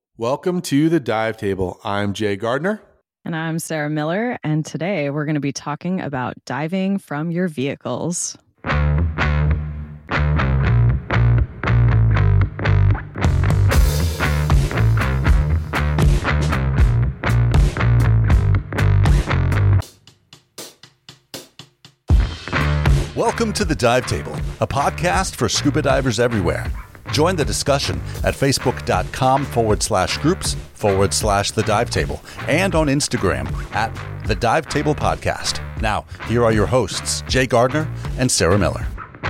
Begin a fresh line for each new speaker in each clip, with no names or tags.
Welcome to the Dive Table. I'm Jay Gardner.
And I'm Sarah Miller, and today we're going to be talking about diving from your vehicles.
Welcome to the Dive Table, a podcast for scuba divers everywhere. Join the discussion at facebook.com/groups/the Dive Table and on Instagram at the Dive Table Podcast. Now, here are your hosts, Jay Gardner and Sarah Miller.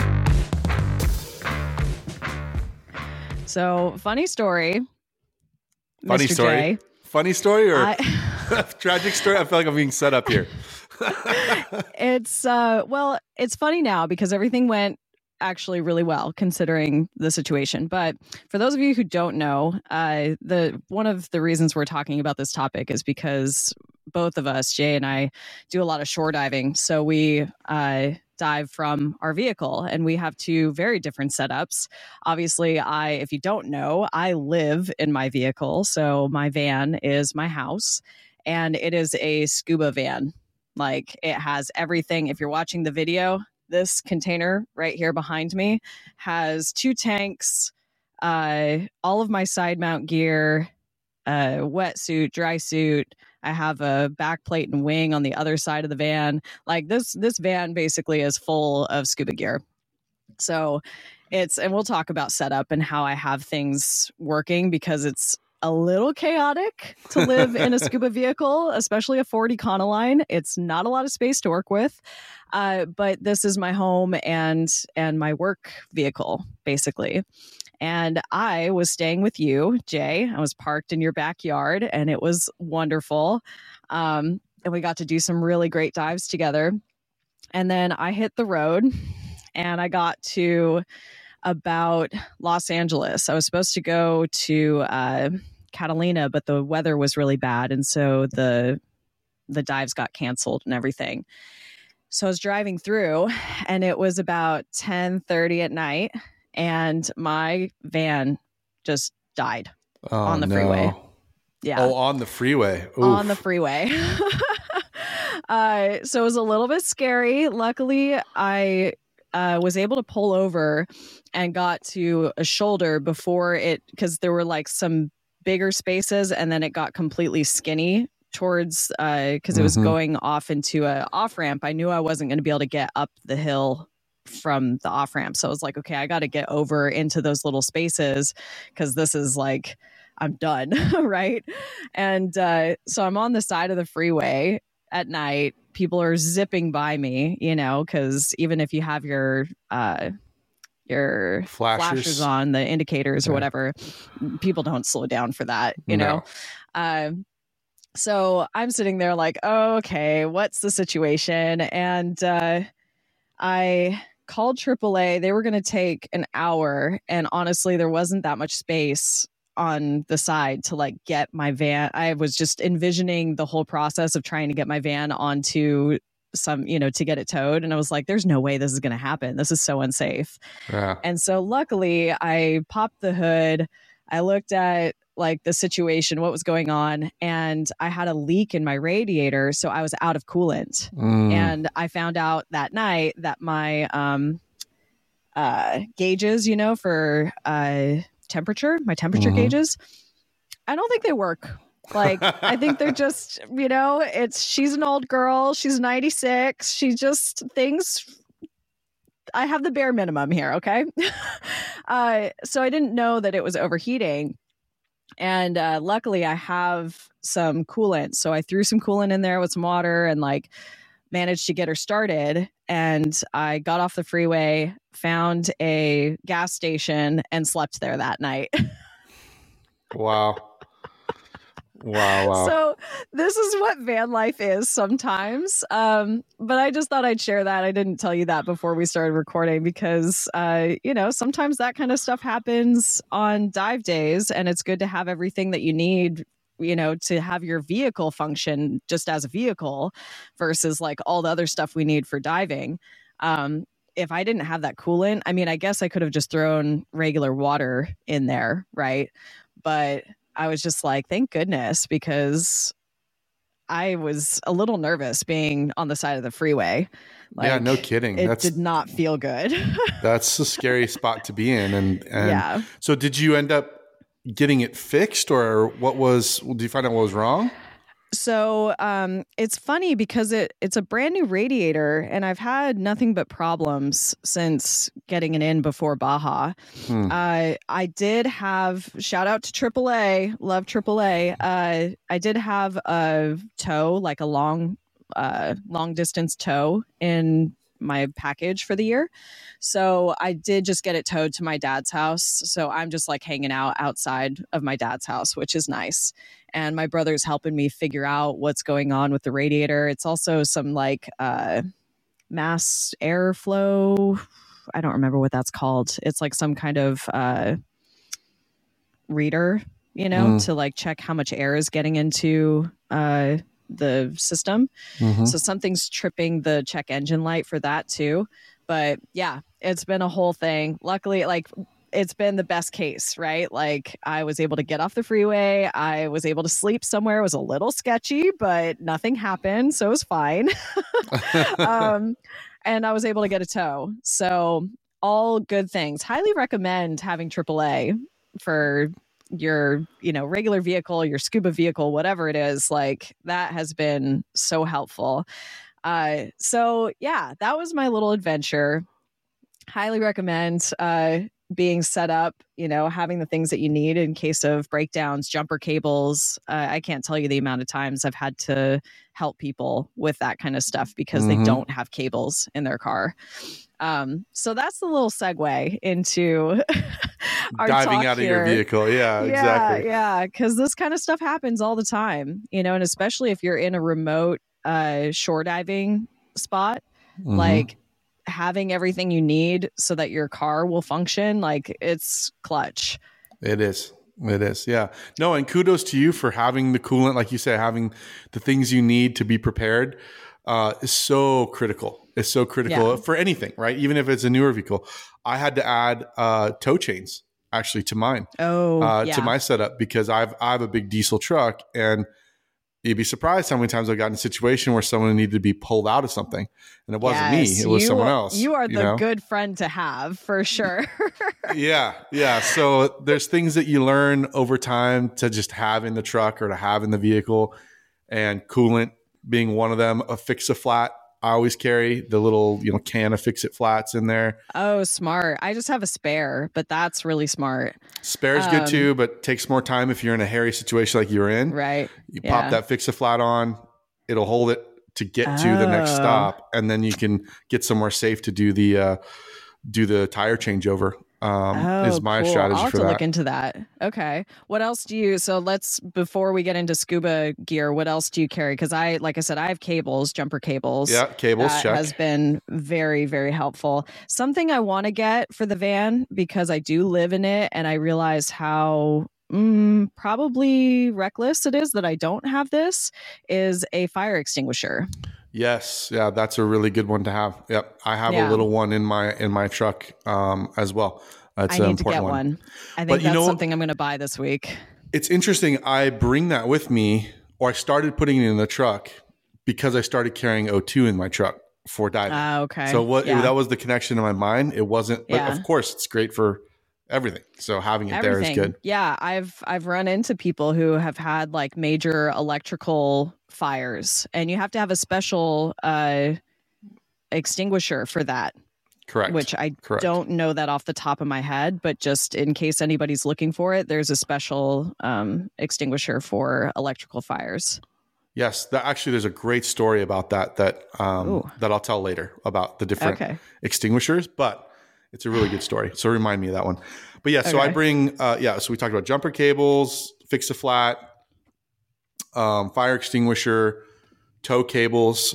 So, funny story.
Funny
Mr.
story.
Jay.
Funny story or tragic story? I feel like I'm being set up here.
It's funny now because everything went actually really well considering the situation. But for those of you who don't know, one of the reasons we're talking about this topic is because both of us, Jay and I, do a lot of shore diving. So we dive from our vehicle, and we have two very different setups. Obviously, if you don't know, I live in my vehicle. So my van is my house, and it is a scuba van. Like, it has everything. If you're watching the video, this container right here behind me has 2 tanks, all of my side mount gear, wetsuit, dry suit. I have a back plate and wing on the other side of the van. Like, this van basically is full of scuba gear. So and we'll talk about setup and how I have things working, because it's a little chaotic to live in a scuba vehicle, especially a Ford Econoline. It's not a lot of space to work with, but this is my home and my work vehicle, basically. And I was staying with you, Jay. I was parked in your backyard, and it was wonderful. And we got to do some really great dives together. And then I hit the road, and I got to about Los Angeles. I was supposed to go to Catalina, but the weather was really bad, and so the dives got canceled and everything. So I was driving through, and it was about 10:30 at night, and my van just died on the freeway. Yeah.
Oh, on the freeway. Oof.
On the freeway. So it was a little bit scary. Luckily, I was able to pull over and got to a shoulder before because there were like some bigger spaces, and then it got completely skinny towards because it was going off into a off ramp. I knew I wasn't going to be able to get up the hill from the off ramp, so I was like, okay, I got to get over into those little spaces, because this is like, I'm done. Right. And so I'm on the side of the freeway at night. People are zipping by me, because even if you have your flashers on, the indicators or whatever, people don't slow down for that, you know? So I'm sitting there like, oh, okay, what's the situation? And I called AAA. They were going to take an hour. And honestly, there wasn't that much space on the side to like get my van. I was just envisioning the whole process of trying to get my van onto some, to get it towed. And I was like, there's no way this is going to happen. This is so unsafe. Yeah. And so luckily I popped the hood. I looked at like the situation, what was going on, and I had a leak in my radiator. So I was out of coolant. And I found out that night that my gauges, for temperature, my temperature gauges, I don't think they work. Like, I think they're just, she's an old girl. She's 96. She just thinks I have the bare minimum here. Okay. So I didn't know that it was overheating. And luckily I have some coolant. So I threw some coolant in there with some water and like managed to get her started. And I got off the freeway, found a gas station, and slept there that night.
Wow. Wow.
So this is what van life is sometimes. But I just thought I'd share that. I didn't tell you that before we started recording because, sometimes that kind of stuff happens on dive days, and it's good to have everything that you need, to have your vehicle function just as a vehicle versus like all the other stuff we need for diving. If I didn't have that coolant, I mean, I guess I could have just thrown regular water in there, right? But I was just like, thank goodness, because I was a little nervous being on the side of the freeway.
Yeah, no kidding.
It did not feel good.
That's a scary spot to be in. And
yeah.
So did you end up getting it fixed, or did you find out what was wrong?
So it's funny because it's a brand new radiator, and I've had nothing but problems since getting it in before Baja. I did have, shout out to AAA, love AAA. I did have a tow, like a long distance tow in my package for the year. So I did just get it towed to my dad's house. So I'm just like hanging out outside of my dad's house, which is nice. And my brother's helping me figure out what's going on with the radiator. It's also some like mass airflow. I don't remember what that's called. It's like some kind of reader, to like check how much air is getting into the system. So something's tripping the check engine light for that too. But yeah, it's been a whole thing. Luckily, like, it's been the best case, right? Like, I was able to get off the freeway. I was able to sleep somewhere. It was a little sketchy, but nothing happened. So it was fine. And I was able to get a tow. So all good things. Highly recommend having AAA for your, regular vehicle, your scuba vehicle, whatever it is. Like, that has been so helpful. So yeah, that was my little adventure. Highly recommend being set up, having the things that you need in case of breakdowns, jumper cables. I can't tell you the amount of times I've had to help people with that kind of stuff because they don't have cables in their car. So that's the little segue into our
diving
talk
out
here.
of your vehicle. Yeah, exactly.
Yeah. Because this kind of stuff happens all the time, and especially if you're in a remote shore diving spot, like, having everything you need so that your car will function, like, it's clutch.
It is. Yeah. No, and kudos to you for having the coolant, like you say, having the things you need to be prepared is so critical. It's so critical for anything, right? Even if it's a newer vehicle. I had to add tow chains actually to mine, to my setup, because I have a big diesel truck, and you'd be surprised how many times I got in a situation where someone needed to be pulled out of something, and it wasn't me; it was someone else.
You are the good friend to have, for sure.
Yeah. So there's things that you learn over time to just have in the truck or to have in the vehicle, and coolant being one of them. A Fix-A-Flat. I always carry the little, can of Fix-It Flats in there. Oh,
smart. I just have a spare, but that's really smart.
Spare's good too, but takes more time if you're in a hairy situation like you're in.
Right.
You pop that Fix-A-Flat on, it'll hold it to get to the next stop, and then you can get somewhere safe to do the tire changeover. Is my strategy for that.
I'll have to look into that. Okay. What else do you, before we get into scuba gear, what else do you carry? Because like I said, I have cables, jumper cables.
Yeah, cables, check.
Has been very, very helpful. Something I want to get for the van, because I do live in it, and I realize how probably reckless it is that I don't have this, is a fire extinguisher.
Yes. Yeah. That's a really good one to have. Yep. I have a little one in my truck as well. That's
I need to get one. I think that's something I'm going to buy this week.
It's interesting. I bring that with me, or I started putting it in the truck because I started carrying O2 in my truck for diving.
Okay.
So that was the connection in my mind. It wasn't, but of course it's great for everything. So having it there is good.
Yeah. I've run into people who have had like major electrical fires, and you have to have a special extinguisher for that.
Correct.
Which I don't know that off the top of my head, but just in case anybody's looking for it, there's a special extinguisher for electrical fires.
Yes, there's a great story about that I'll tell later about the different extinguishers, but it's a really good story. So remind me of that one. But yeah, so I bring, so we talked about jumper cables, Fix-A-Flat, fire extinguisher, tow cables,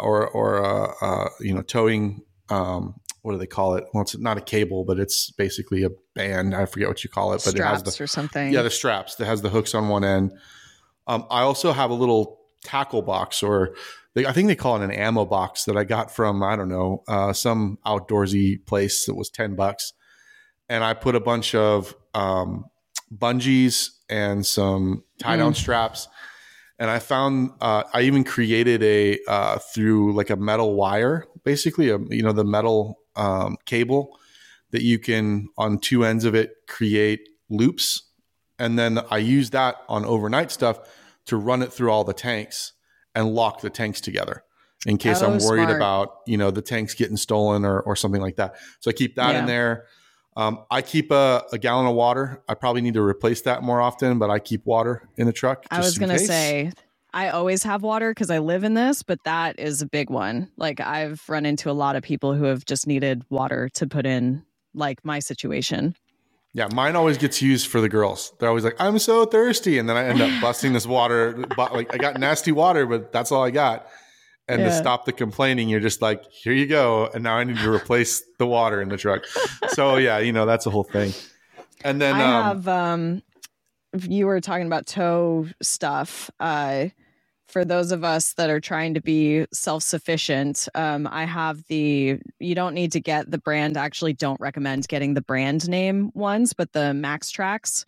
towing, what do they call it? Well, it's not a cable, but it's basically a band. I forget what you call it, but
straps
it has
or something.
Yeah, the straps that has the hooks on one end. I also have a little tackle box, I think they call it an ammo box, that I got from, I don't know, some outdoorsy place that was $10. And I put a bunch of bungees and some tie down straps. And I found, I even created through like a metal wire, basically, the metal cable that you can, on two ends of it, create loops. And then I use that on overnight stuff to run it through all the tanks and lock the tanks together in case I'm worried about, the tanks getting stolen or something like that. So I keep that in there. I keep a gallon of water. I probably need to replace that more often, but I keep water in the truck.
I was going to say, I always have water because I live in this, but that is a big one. Like I've run into a lot of people who have just needed water to put in, like my situation.
Yeah, mine always gets used for the girls. They're always like, I'm so thirsty. And then I end up busting this water. Like I got nasty water, but that's all I got. And to stop the complaining, you're just like, here you go. And now I need to replace the water in the truck. So yeah, that's a whole thing. And then
I have, you were talking about tow stuff. For those of us that are trying to be self-sufficient, I have you don't need to get the brand. I actually don't recommend getting the brand name ones, but the Max Tracks,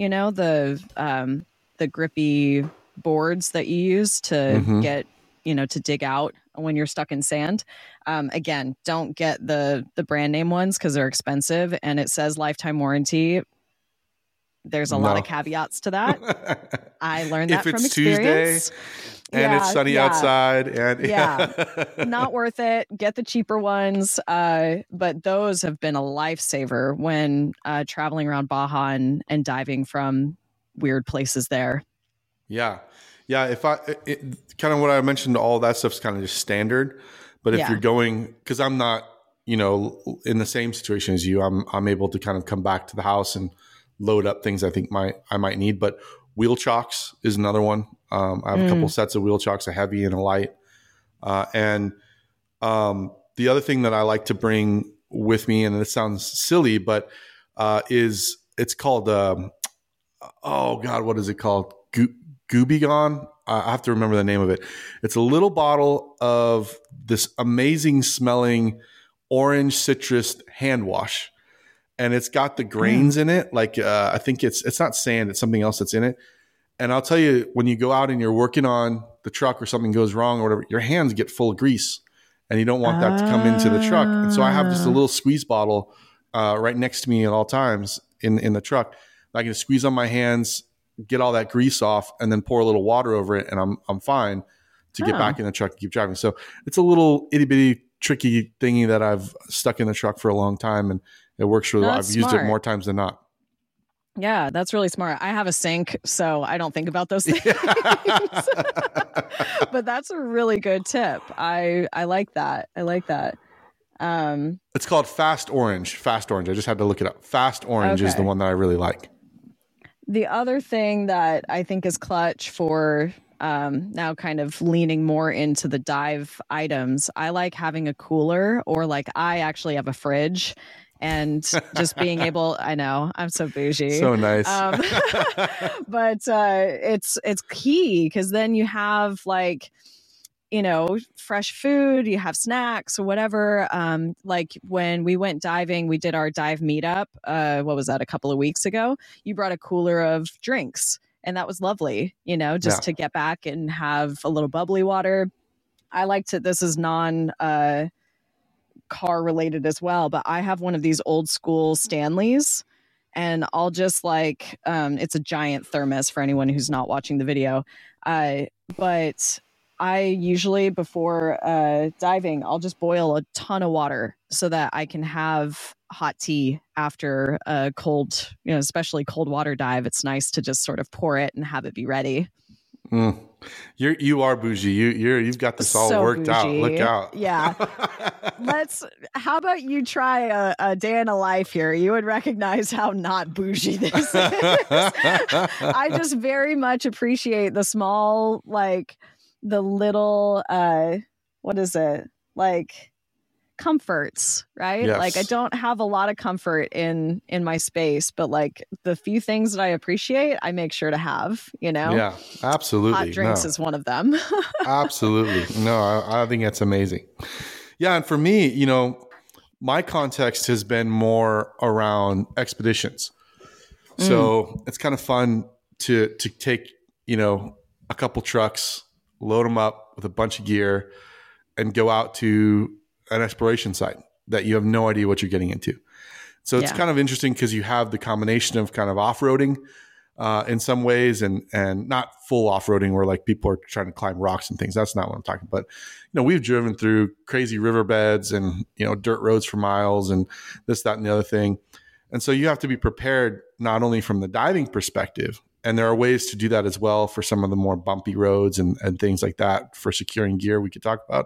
the grippy boards that you use to get, to dig out when you're stuck in sand. Again, don't get the brand name ones because they're expensive and it says lifetime warranty. There's a lot of caveats to that. I learned that from experience.
Tuesday and it's sunny outside and
not worth it. Get the cheaper ones. But those have been a lifesaver when traveling around Baja and diving from weird places there.
Yeah. Yeah. Kind of what I mentioned, all that stuff's kind of just standard. But if you're going, because I'm not, in the same situation as you, I'm able to kind of come back to the house and load up things I think I might need. But wheel chocks is another one. I have a couple sets of wheel chocks, a heavy and a light. And the other thing that I like to bring with me, and it sounds silly, but it's called, what is it called? Goobigon. I have to remember the name of it. It's a little bottle of this amazing smelling orange citrus hand wash. And it's got the grains in it. Like, I think it's not sand, it's something else that's in it. And I'll tell you, when you go out and you're working on the truck or something goes wrong or whatever, your hands get full of grease and you don't want that to come into the truck. And so I have just a little squeeze bottle right next to me at all times in the truck. I can squeeze on my hands, get all that grease off, and then pour a little water over it, and I'm fine to get back in the truck and keep driving. So it's a little itty bitty tricky thingy that I've stuck in the truck for a long time, and it works really well. I've used it more times than not.
Yeah, that's really smart. I have a sink, so I don't think about those things. But that's a really good tip. I like that.
It's called Fast Orange. I just had to look it up. Fast Orange is the one that I really like.
The other thing that I think is clutch for now kind of leaning more into the dive items, I like having a cooler, or like I actually have a fridge. And just being able, I know I'm so bougie.
So nice.
But it's key, because then you have like, fresh food, you have snacks or whatever. Like when we went diving, we did our dive meetup. What was that, a couple of weeks ago? You brought a cooler of drinks, and that was lovely, to get back and have a little bubbly water. I like to, this is car related as well, but I have one of these old school Stanleys, and I'll just it's a giant thermos for anyone who's not watching the video. But I usually, before diving, I'll just boil a ton of water so that I can have hot tea after a cold, especially cold water dive. It's nice to just sort of pour it and have it be ready.
You are bougie. You've got this all worked
bougie.
Out. Look out.
Yeah. How about you try a day in a life here? You would recognize how not bougie this is. I just very much appreciate the small, the little, what is it? Comforts, right?
Yes.
I don't have a lot of comfort in my space, but the few things that I appreciate, I make sure to have,
Yeah, absolutely.
Hot drinks is one of them.
Absolutely. No, I think that's amazing. Yeah. And for me, my context has been more around expeditions. So it's kind of fun to take, a couple trucks, load them up with a bunch of gear, and go out to an exploration site that you have no idea what you're getting into. So it's kind of interesting because you have the combination of kind of off-roading in some ways and not full off-roading where like people are trying to climb rocks and things. That's not what I'm talking about. We've driven through crazy riverbeds and, dirt roads for miles and this, that, and the other thing. And so you have to be prepared not only from the diving perspective, and there are ways to do that as well for some of the more bumpy roads and things like that for securing gear we could talk about,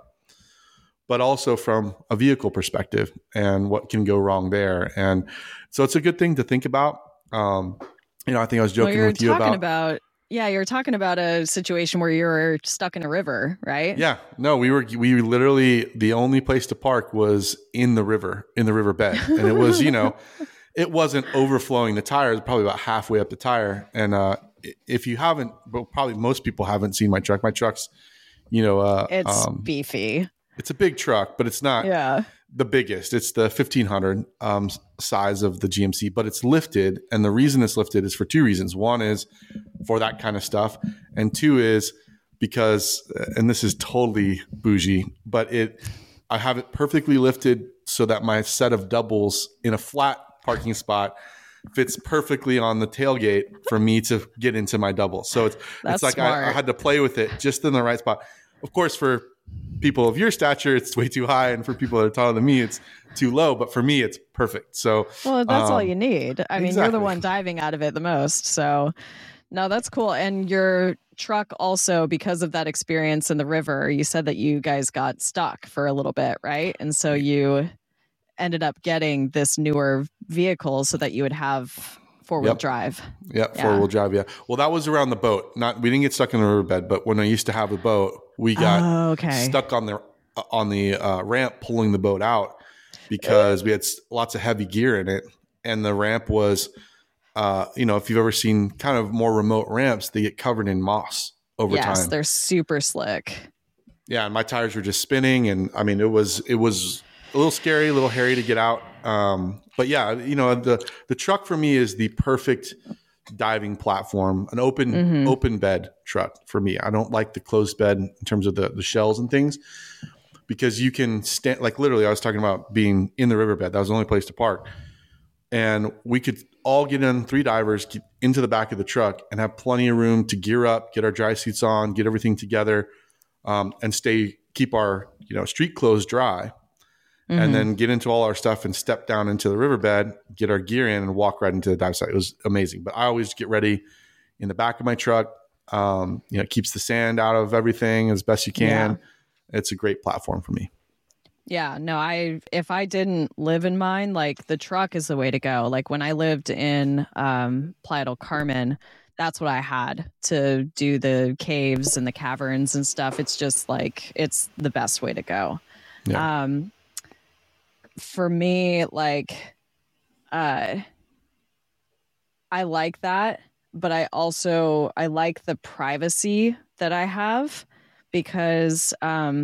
but also from a vehicle perspective and what can go wrong there. And so it's a good thing to think about. I think I was joking with you about
you're talking about a situation where you're stuck in a river, right?
Yeah, no, we literally, the only place to park was in the riverbed. And it was, it wasn't overflowing the tires, probably about halfway up the tire. And if you haven't, well, probably most people haven't seen my truck. My truck's,
it's beefy.
It's a big truck, but it's not the biggest. It's the 1500 size of the GMC, but it's lifted. And the reason it's lifted is for two reasons. One is for that kind of stuff. And two is because, and this is totally bougie, but I have it perfectly lifted so that my set of doubles in a flat parking spot fits perfectly on the tailgate for me to get into my double. So it's like I had to play with it just in the right spot. Of course, for people of your stature, it's way too high. And for people that are taller than me, it's too low. But for me, it's perfect. So,
well, that's all you need. I mean, you're the one diving out of it the most. So no, that's cool. And your truck also, because of that experience in the river, you said that you guys got stuck for a little bit, right? And so you ended up getting this newer vehicle so that you would have four-wheel drive.
Yeah, four-wheel drive, yeah. Well, that was around the boat. We didn't get stuck in the riverbed, but when I used to have a boat, we got stuck on the ramp pulling the boat out because we had lots of heavy gear in it. And the ramp was, if you've ever seen kind of more remote ramps, they get covered in moss over time. Yes,
they're super slick.
Yeah, and my tires were just spinning. And I mean, it was a little scary, a little hairy to get out. But yeah, the truck for me is the perfect diving platform, an open bed truck for me. I don't like the closed bed in terms of the shells and things because you can stand, like literally I was talking about being in the riverbed. That was the only place to park. And we could all get in, 3 divers, get into the back of the truck and have plenty of room to gear up, get our dry suits on, get everything together, and keep our, street clothes dry. And then get into all our stuff and step down into the riverbed, get our gear in and walk right into the dive site. It was amazing. But I always get ready in the back of my truck. It keeps the sand out of everything as best you can. Yeah. It's a great platform for me.
Yeah, no, if I didn't live in mine, like the truck is the way to go. Like when I lived in Playa del Carmen, that's what I had to do the caves and the caverns and stuff. It's just like, it's the best way to go. Yeah. For me, like, I like that, but I like the privacy that I have because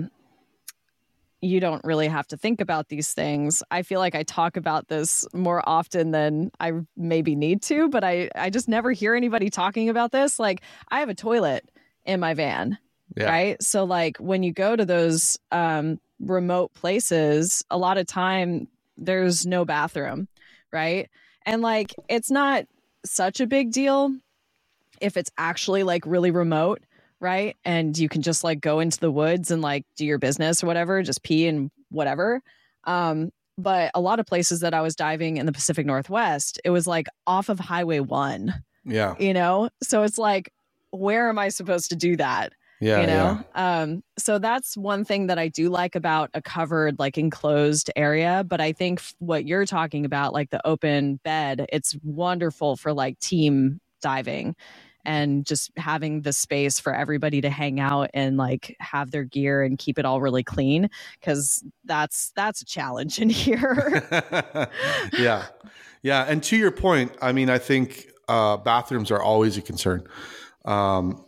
you don't really have to think about these things. I feel like I talk about this more often than I maybe need to, but I just never hear anybody talking about this. Like, I have a toilet in my van, right? So like when you go to those remote places, a lot of time there's no bathroom, right? And like it's not such a big deal if it's actually like really remote, right? And you can just like go into the woods and like do your business or whatever, just pee and whatever. But a lot of places that I was diving in the Pacific Northwest, it was like off of Highway 1. Yeah. So it's like, where am I supposed to do that? Yeah. So that's one thing that I do like about a covered, like enclosed area. But I think what you're talking about, like the open bed, it's wonderful for like team diving and just having the space for everybody to hang out and like have their gear and keep it all really clean. Cause that's a challenge in here.
Yeah. And to your point, I mean, I think bathrooms are always a concern.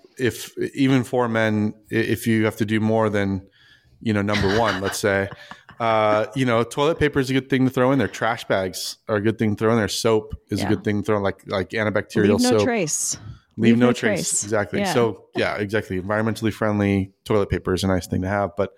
If even for men, if you have to do more than, number one, let's say, Toilet paper is a good thing to throw in there. Trash bags are a good thing to throw in there. Soap is a good thing to throw in, like antibacterial
Leave no
soap.
Trace.
Leave no trace. Exactly.
Yeah.
So yeah, exactly. Environmentally friendly toilet paper is a nice thing to have. But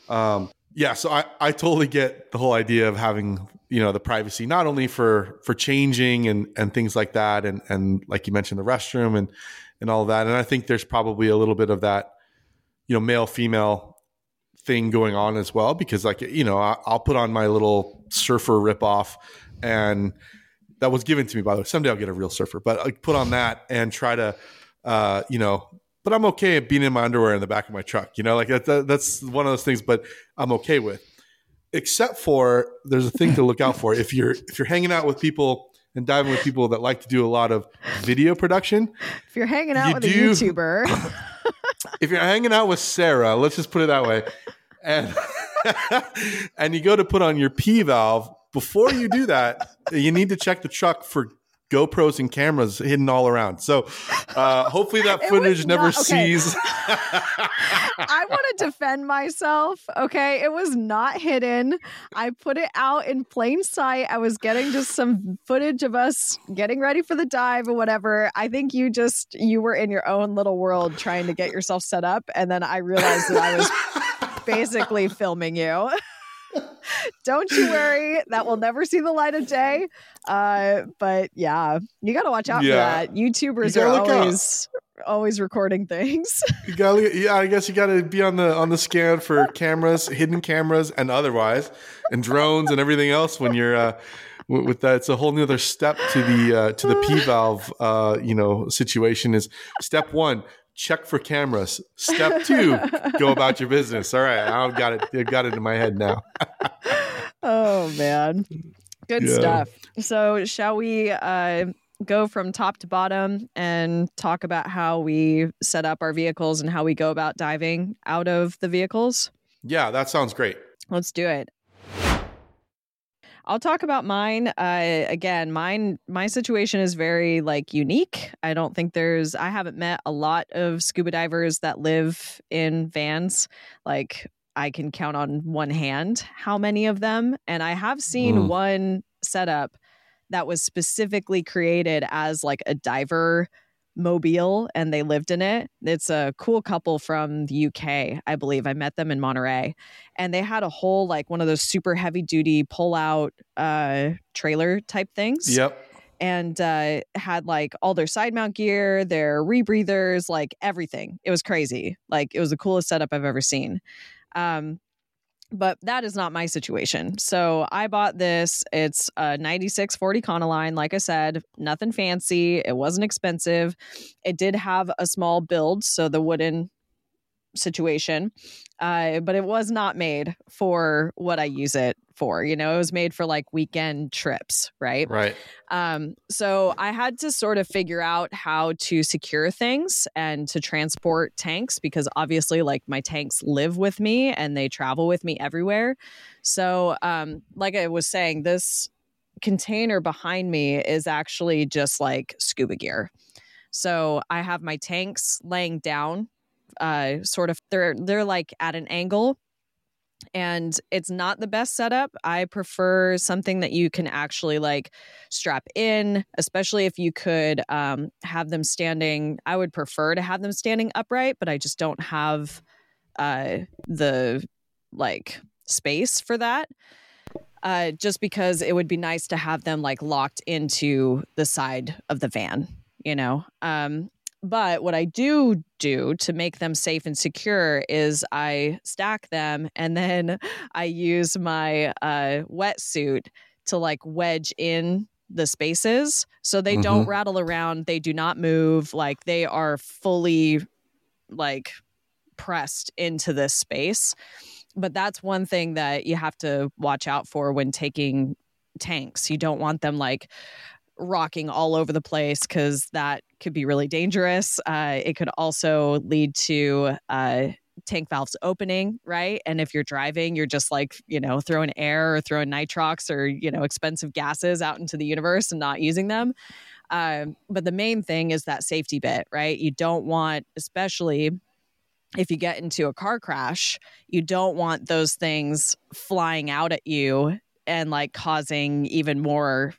so I totally get the whole idea of having, the privacy, not only for changing and things like that. And like you mentioned, the restroom and all of that. And I think there's probably a little bit of that, male, female thing going on as well, because I'll put on my little surfer ripoff, and that was given to me, by the way. Someday I'll get a real surfer, but I put on that and try to, but I'm okay at being in my underwear in the back of my truck, that's one of those things, but I'm okay with, except for there's a thing to look out for. If you're hanging out with people and diving with people that like to do a lot of video production,
if you're hanging out with a YouTuber,
if you're hanging out with Sarah, let's just put it that way, and and you go to put on your P valve, before you do that, you need to check the truck for GoPros and cameras hidden all around. So hopefully that footage never sees.
I want to defend myself. Okay. It was not hidden. I put it out in plain sight. I was getting just some footage of us getting ready for the dive or whatever. I think you were in your own little world trying to get yourself set up. And then I realized that I was basically filming you. Don't you worry. That will never see the light of day. But yeah, you got to watch out for that. YouTubers are always recording things.
I guess you got to be on the scan for cameras, hidden cameras and otherwise, and drones and everything else when you're with that. It's a whole nother step to the P valve, situation. Is step 1, check for cameras. Step 2, go about your business. All right. I've got it in my head now.
Oh man. Good stuff. So shall we go from top to bottom and talk about how we set up our vehicles and how we go about diving out of the vehicles?
Yeah, that sounds great.
Let's do it. I'll talk about mine. Again, my situation is very unique. I don't think I haven't met a lot of scuba divers that live in vans. I can count on one hand how many of them. And I have seen one setup that was specifically created as a diver mobile, and they lived in it. It's a cool couple from the UK, I believe. I met them in Monterey, and they had a whole one of those super heavy duty pull out trailer type things.
Yep.
And had all their side mount gear, their rebreathers, everything. It was crazy. It was the coolest setup I've ever seen. But that is not my situation. So I bought this. It's a 9640 Econoline. Like I said, nothing fancy. It wasn't expensive. It did have a small build, so the wooden situation, but it was not made for what I use it for. It was made for weekend trips, right?
Right.
So I had to sort of figure out how to secure things and to transport tanks, because obviously my tanks live with me and they travel with me everywhere. So like I was saying, this container behind me is actually just scuba gear. So I have my tanks laying down, sort of they're at an angle, and it's not the best setup. I prefer something that you can actually strap in, especially if you could have them standing. I would prefer to have them standing upright, but I just don't have the space for that. Just because it would be nice to have them locked into the side of the van, But what I do to make them safe and secure is I stack them, and then I use my wetsuit to wedge in the spaces so they don't rattle around. They do not move. They are fully pressed into this space. But that's one thing that you have to watch out for when taking tanks. You don't want them rocking all over the place, because that could be really dangerous. It could also lead to tank valves opening, right? And if you're driving, you're just throwing air or throwing nitrox or expensive gases out into the universe and not using them. But the main thing is that safety bit, right? You don't want, especially if you get into a car crash, you don't want those things flying out at you and like causing even more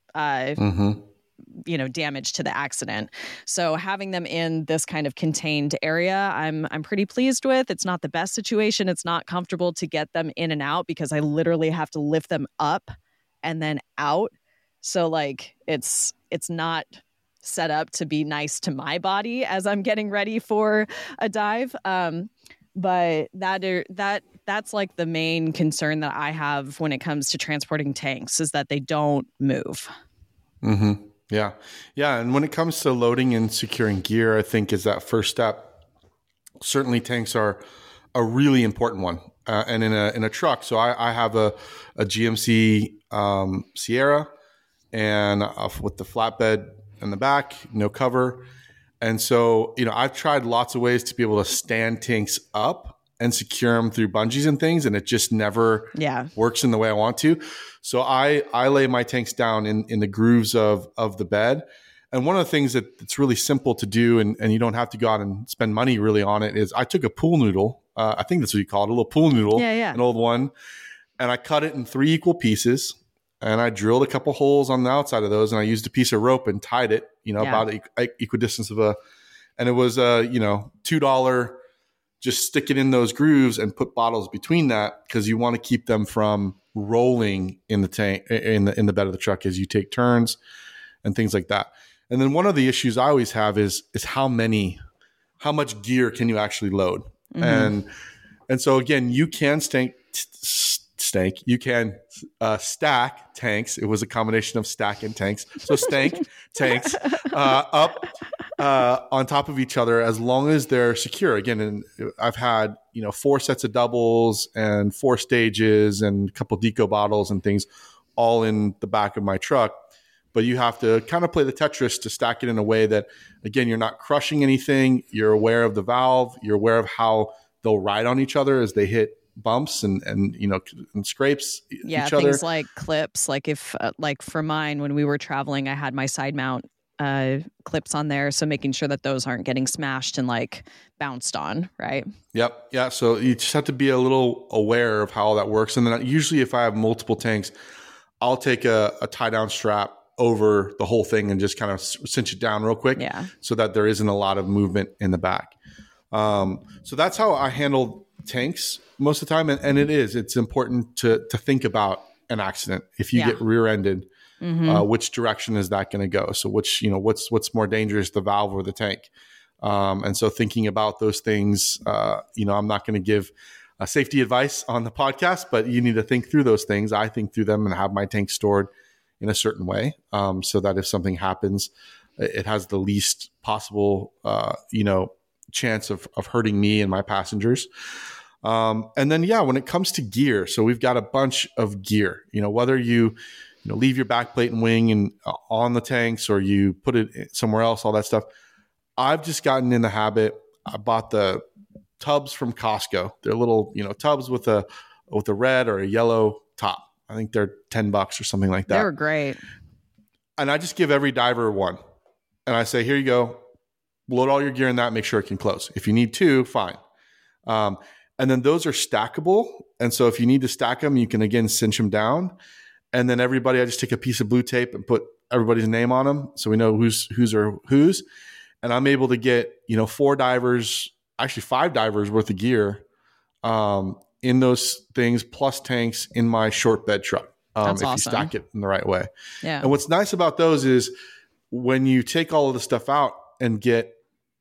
damage to the accident. So having them in this kind of contained area, I'm pretty pleased with. It's not the best situation. It's not comfortable to get them in and out because I literally have to lift them up and then out. So like it's not set up to be nice to my body as I'm getting ready for a dive. But that's like the main concern that I have when it comes to transporting tanks is that they don't move.
Mm-hmm. Yeah. Yeah. And when it comes to loading and securing gear, I think is that first step. Certainly tanks are a really important one. And in a truck. So I have a GMC Sierra and with the flatbed in the back, no cover. And so, I've tried lots of ways to be able to stand tanks up and secure them through bungees and things. And it just never works in the way I want to. So I lay my tanks down in the grooves of the bed. And one of the things that's really simple to do, and you don't have to go out and spend money really on it, is I took a pool noodle. I think that's what you call it, a little pool noodle, an old one. And I cut it in 3 equal pieces. And I drilled a couple holes on the outside of those, and I used a piece of rope and tied it, about equidistance and it was $2. Just stick it in those grooves and put bottles between that because you want to keep them from rolling in the tank in the bed of the truck as you take turns and things like that. And then one of the issues I always have is how much gear can you actually load? Mm-hmm. And so again, you can stack tanks. It was a combination of stack and tanks. So stank tanks up on top of each other as long as they're secure. Again, and I've had 4 sets of doubles and 4 stages and a couple deco bottles and things all in the back of my truck. But you have to kind of play the Tetris to stack it in a way that, again, you're not crushing anything. You're aware of the valve. You're aware of how they'll ride on each other as they hit bumps and scrapes each other.
Things like clips. Like if like for mine, when we were traveling, I had my side mount clips on there. So making sure that those aren't getting smashed and like bounced on. Right.
Yep. Yeah. So you just have to be a little aware of how that works. And then usually if I have multiple tanks, I'll take a tie down strap over the whole thing and just kind of cinch it down real quick so that there isn't a lot of movement in the back. So that's how I handle tanks most of the time. And it's important to think about an accident. If you get rear-ended, which direction is that going to go? So what's more dangerous, the valve or the tank? And so thinking about those things, I'm not going to give safety advice on the podcast, but you need to think through those things. I think through them and have my tank stored in a certain way, so that if something happens, it has the least possible, chance of hurting me and my passengers. And then, when it comes to gear, so we've got a bunch of gear, whether you leave your back plate and wing and on the tanks or you put it somewhere else, all that stuff. I've just gotten in the habit. I bought the tubs from Costco. They're little, tubs with a red or a yellow top. I think they're $10 or something like that.
They were great.
And I just give every diver one. And I say, here you go. Load all your gear in that. Make sure it can close. If you need 2, fine. And then those are stackable. And so if you need to stack them, you can, again, cinch them down. And then I just take a piece of blue tape and put everybody's name on them so we know who's. And I'm able to get, 4 divers, actually 5 divers worth of gear in those things, plus tanks in my short bed truck. If you stack it in the right way. Yeah. And what's nice about those is when you take all of the stuff out and get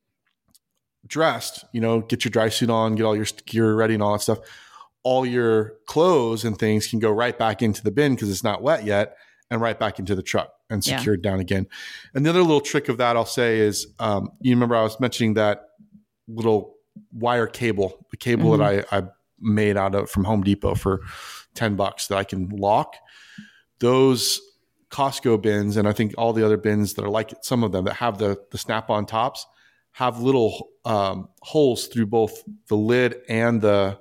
dressed, get your dry suit on, get all your gear ready and all that stuff, all your clothes and things can go right back into the bin because it's not wet yet and right back into the truck and secured down again. And the other little trick of that I'll say is, you remember I was mentioning that little wire cable, the cable that I made from Home Depot for $10 that I can lock. Those Costco bins, and I think all the other bins that are like some of them that have the snap-on tops, have little holes through both the lid and the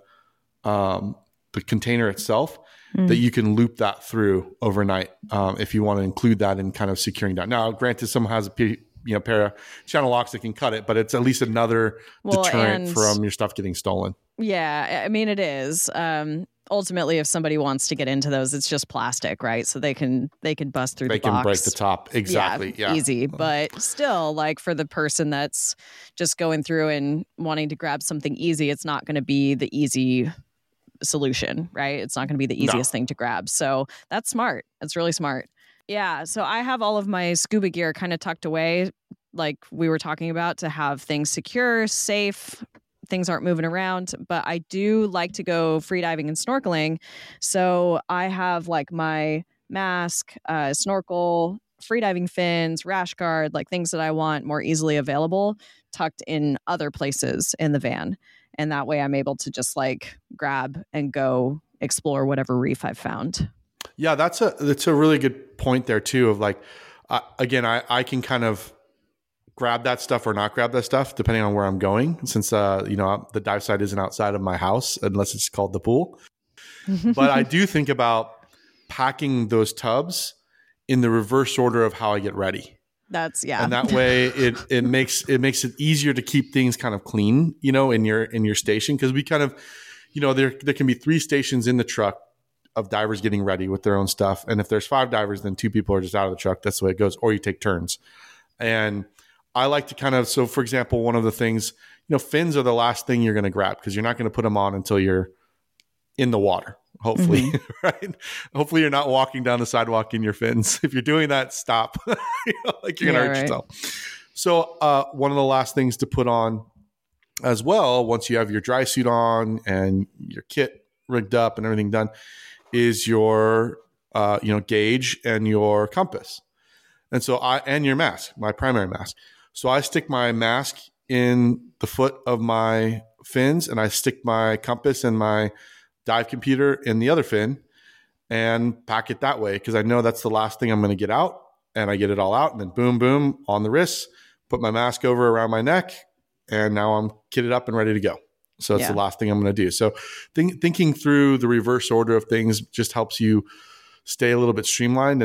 container itself that you can loop that through overnight if you want to include that in kind of securing down. Now, granted, someone has a pair of channel locks that can cut it, but it's at least another deterrent from your stuff getting stolen.
Yeah, I mean, it is. Ultimately, if somebody wants to get into those, it's just plastic, right? So they can bust through the box. They can
break the top. Exactly. Yeah.
Easy. But still, like for the person that's just going through and wanting to grab something easy, it's not going to be the easy solution, right? It's not going to be the easiest thing to grab. So that's smart. It's really smart. Yeah. So I have all of my scuba gear kind of tucked away, like we were talking about, to have things secure, safe, things aren't moving around. But I do like to go freediving and snorkeling. So I have like my mask, snorkel, freediving fins, rash guard, like things that I want more easily available, tucked in other places in the van. And that way I'm able to just like grab and go explore whatever reef I've found.
Yeah, that's a really good point there too, of like, again, I can kind of grab that stuff or not grab that stuff depending on where I'm going, since the dive site isn't outside of my house unless it's called the pool. But I do think about packing those tubs in the reverse order of how I get ready.
And
that way it makes it easier to keep things kind of clean, in your station, because we kind of, there can be 3 stations in the truck of divers getting ready with their own stuff. And if there's 5 divers, then 2 people are just out of the truck. That's the way it goes. Or you take turns. And I like to kind of, so for example, one of the things, fins are the last thing you're going to grab, because you're not going to put them on until you're in the water, hopefully, right? Hopefully you're not walking down the sidewalk in your fins. If you're doing that, stop. You're going to hurt yourself. So one of the last things to put on as well, once you have your dry suit on and your kit rigged up and everything done, is your gauge and your compass. And so and your mask, my primary mask. So I stick my mask in the foot of my fins, and I stick my compass and my dive computer in the other fin and pack it that way, because I know that's the last thing I'm going to get out, and I get it all out, and then boom, boom on the wrists, put my mask over around my neck, and now I'm kitted up and ready to go. So it's the last thing I'm going to do. So thinking through the reverse order of things just helps you stay a little bit streamlined.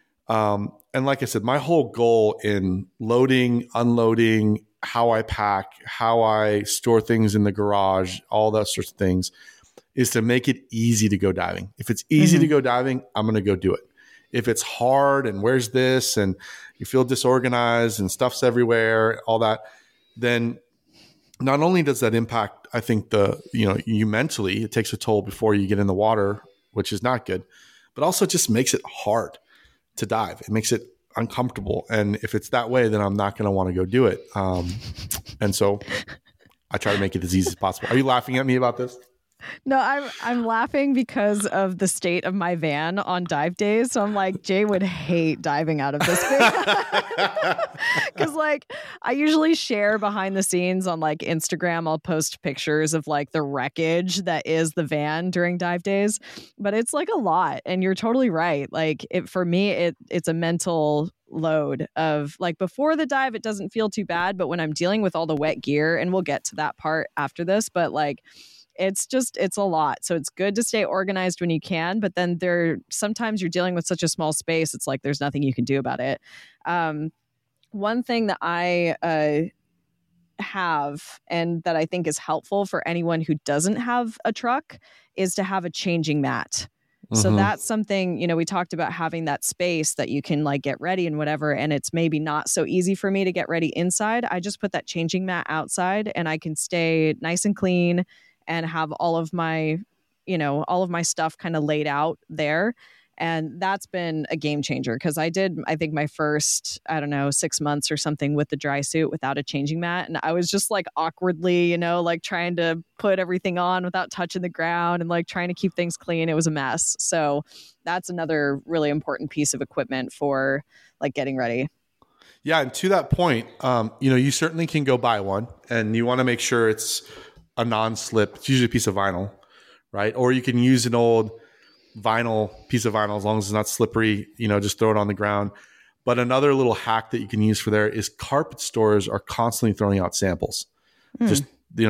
And like I said, my whole goal in loading, unloading, how I pack, how I store things in the garage, all those sorts of things, is to make it easy to go diving. If it's easy to go diving, I'm going to go do it. If it's hard and where's this and you feel disorganized and stuff's everywhere, all that, then not only does that impact, I think, you mentally, it takes a toll before you get in the water, which is not good, but also just makes it hard to dive. It makes it uncomfortable. And if it's that way, then I'm not going to want to go do it. And so I try to make it as easy as possible. Are you laughing at me about this?
No, I'm laughing because of the state of my van on dive days. So I'm like, Jay would hate diving out of this thing. Because like I usually share behind the scenes on like Instagram. I'll post pictures of like the wreckage that is the van during dive days. But it's like a lot. And you're totally right. Like for me, it's a mental load of like before the dive, it doesn't feel too bad. But when I'm dealing with all the wet gear, and we'll get to that part after this, but like it's a lot. So it's good to stay organized when you can, but then sometimes you're dealing with such a small space. It's like, there's nothing you can do about it. One thing that I have, and that I think is helpful for anyone who doesn't have a truck, is to have a changing mat. So that's something, we talked about having that space that you can like get ready and whatever. And it's maybe not so easy for me to get ready inside. I just put that changing mat outside, and I can stay nice and clean and have all of my stuff kind of laid out there. And that's been a game changer, because I think my first, 6 months or something with the dry suit without a changing mat. And I was just like awkwardly, like trying to put everything on without touching the ground and like trying to keep things clean. It was a mess. So that's another really important piece of equipment for like getting ready.
Yeah. And to that point, you certainly can go buy one, and you want to make sure it's a non-slip. It's usually a piece of vinyl, right? Or you can use an old piece of vinyl, as long as it's not slippery, just throw it on the ground. But another little hack that you can use for there is carpet stores are constantly throwing out samples. Just,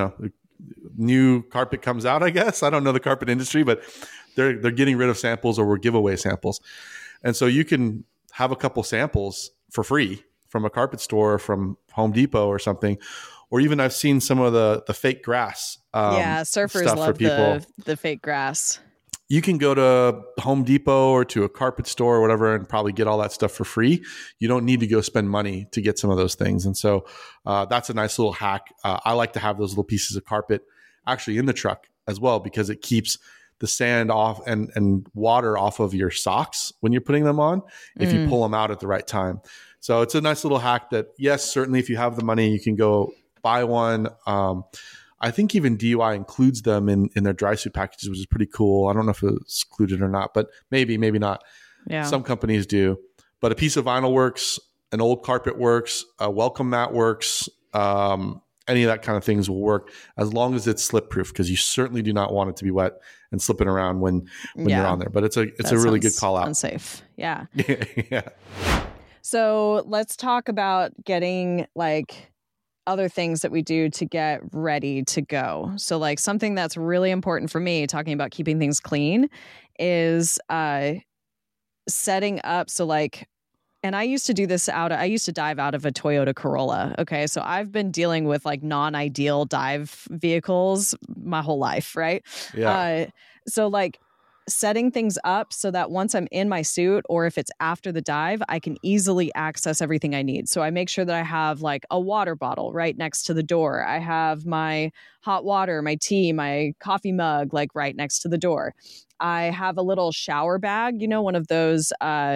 new carpet comes out, I guess. I don't know the carpet industry, but they're getting rid of samples or giveaway samples. And so you can have a couple samples for free from a carpet store, from Home Depot or something, or even I've seen some of the fake grass.
Surfers
stuff
love
for people.
the fake grass.
You can go to Home Depot or to a carpet store or whatever and probably get all that stuff for free. You don't need to go spend money to get some of those things. And so that's a nice little hack. I like to have those little pieces of carpet actually in the truck as well, because it keeps the sand off and water off of your socks when you're putting them on if you pull them out at the right time. So it's a nice little hack that, yes, certainly if you have the money, you can go buy one. I think even DUI includes them in their dry suit packages, which is pretty cool. I don't know if it's included or not, but maybe not.
Yeah.
Some companies do. But a piece of vinyl works, an old carpet works, a welcome mat works. Any of that kind of things will work as long as it's slip proof, because you certainly do not want it to be wet and slipping around when you're on there. But it's a really good call out.
Unsafe. Yeah.
Yeah.
So let's talk about getting other things that we do to get ready to go. So something that's really important for me, talking about keeping things clean, is setting up. So and I used to do this I used to dive out of a Toyota Corolla. Okay. So I've been dealing with non-ideal dive vehicles my whole life. Right.
Yeah.
So setting things up so that once I'm in my suit, or if it's after the dive, I can easily access everything I need. So I make sure that I have a water bottle right next to the door. I have my hot water, my tea, my coffee mug, right next to the door. I have a little shower bag, one of those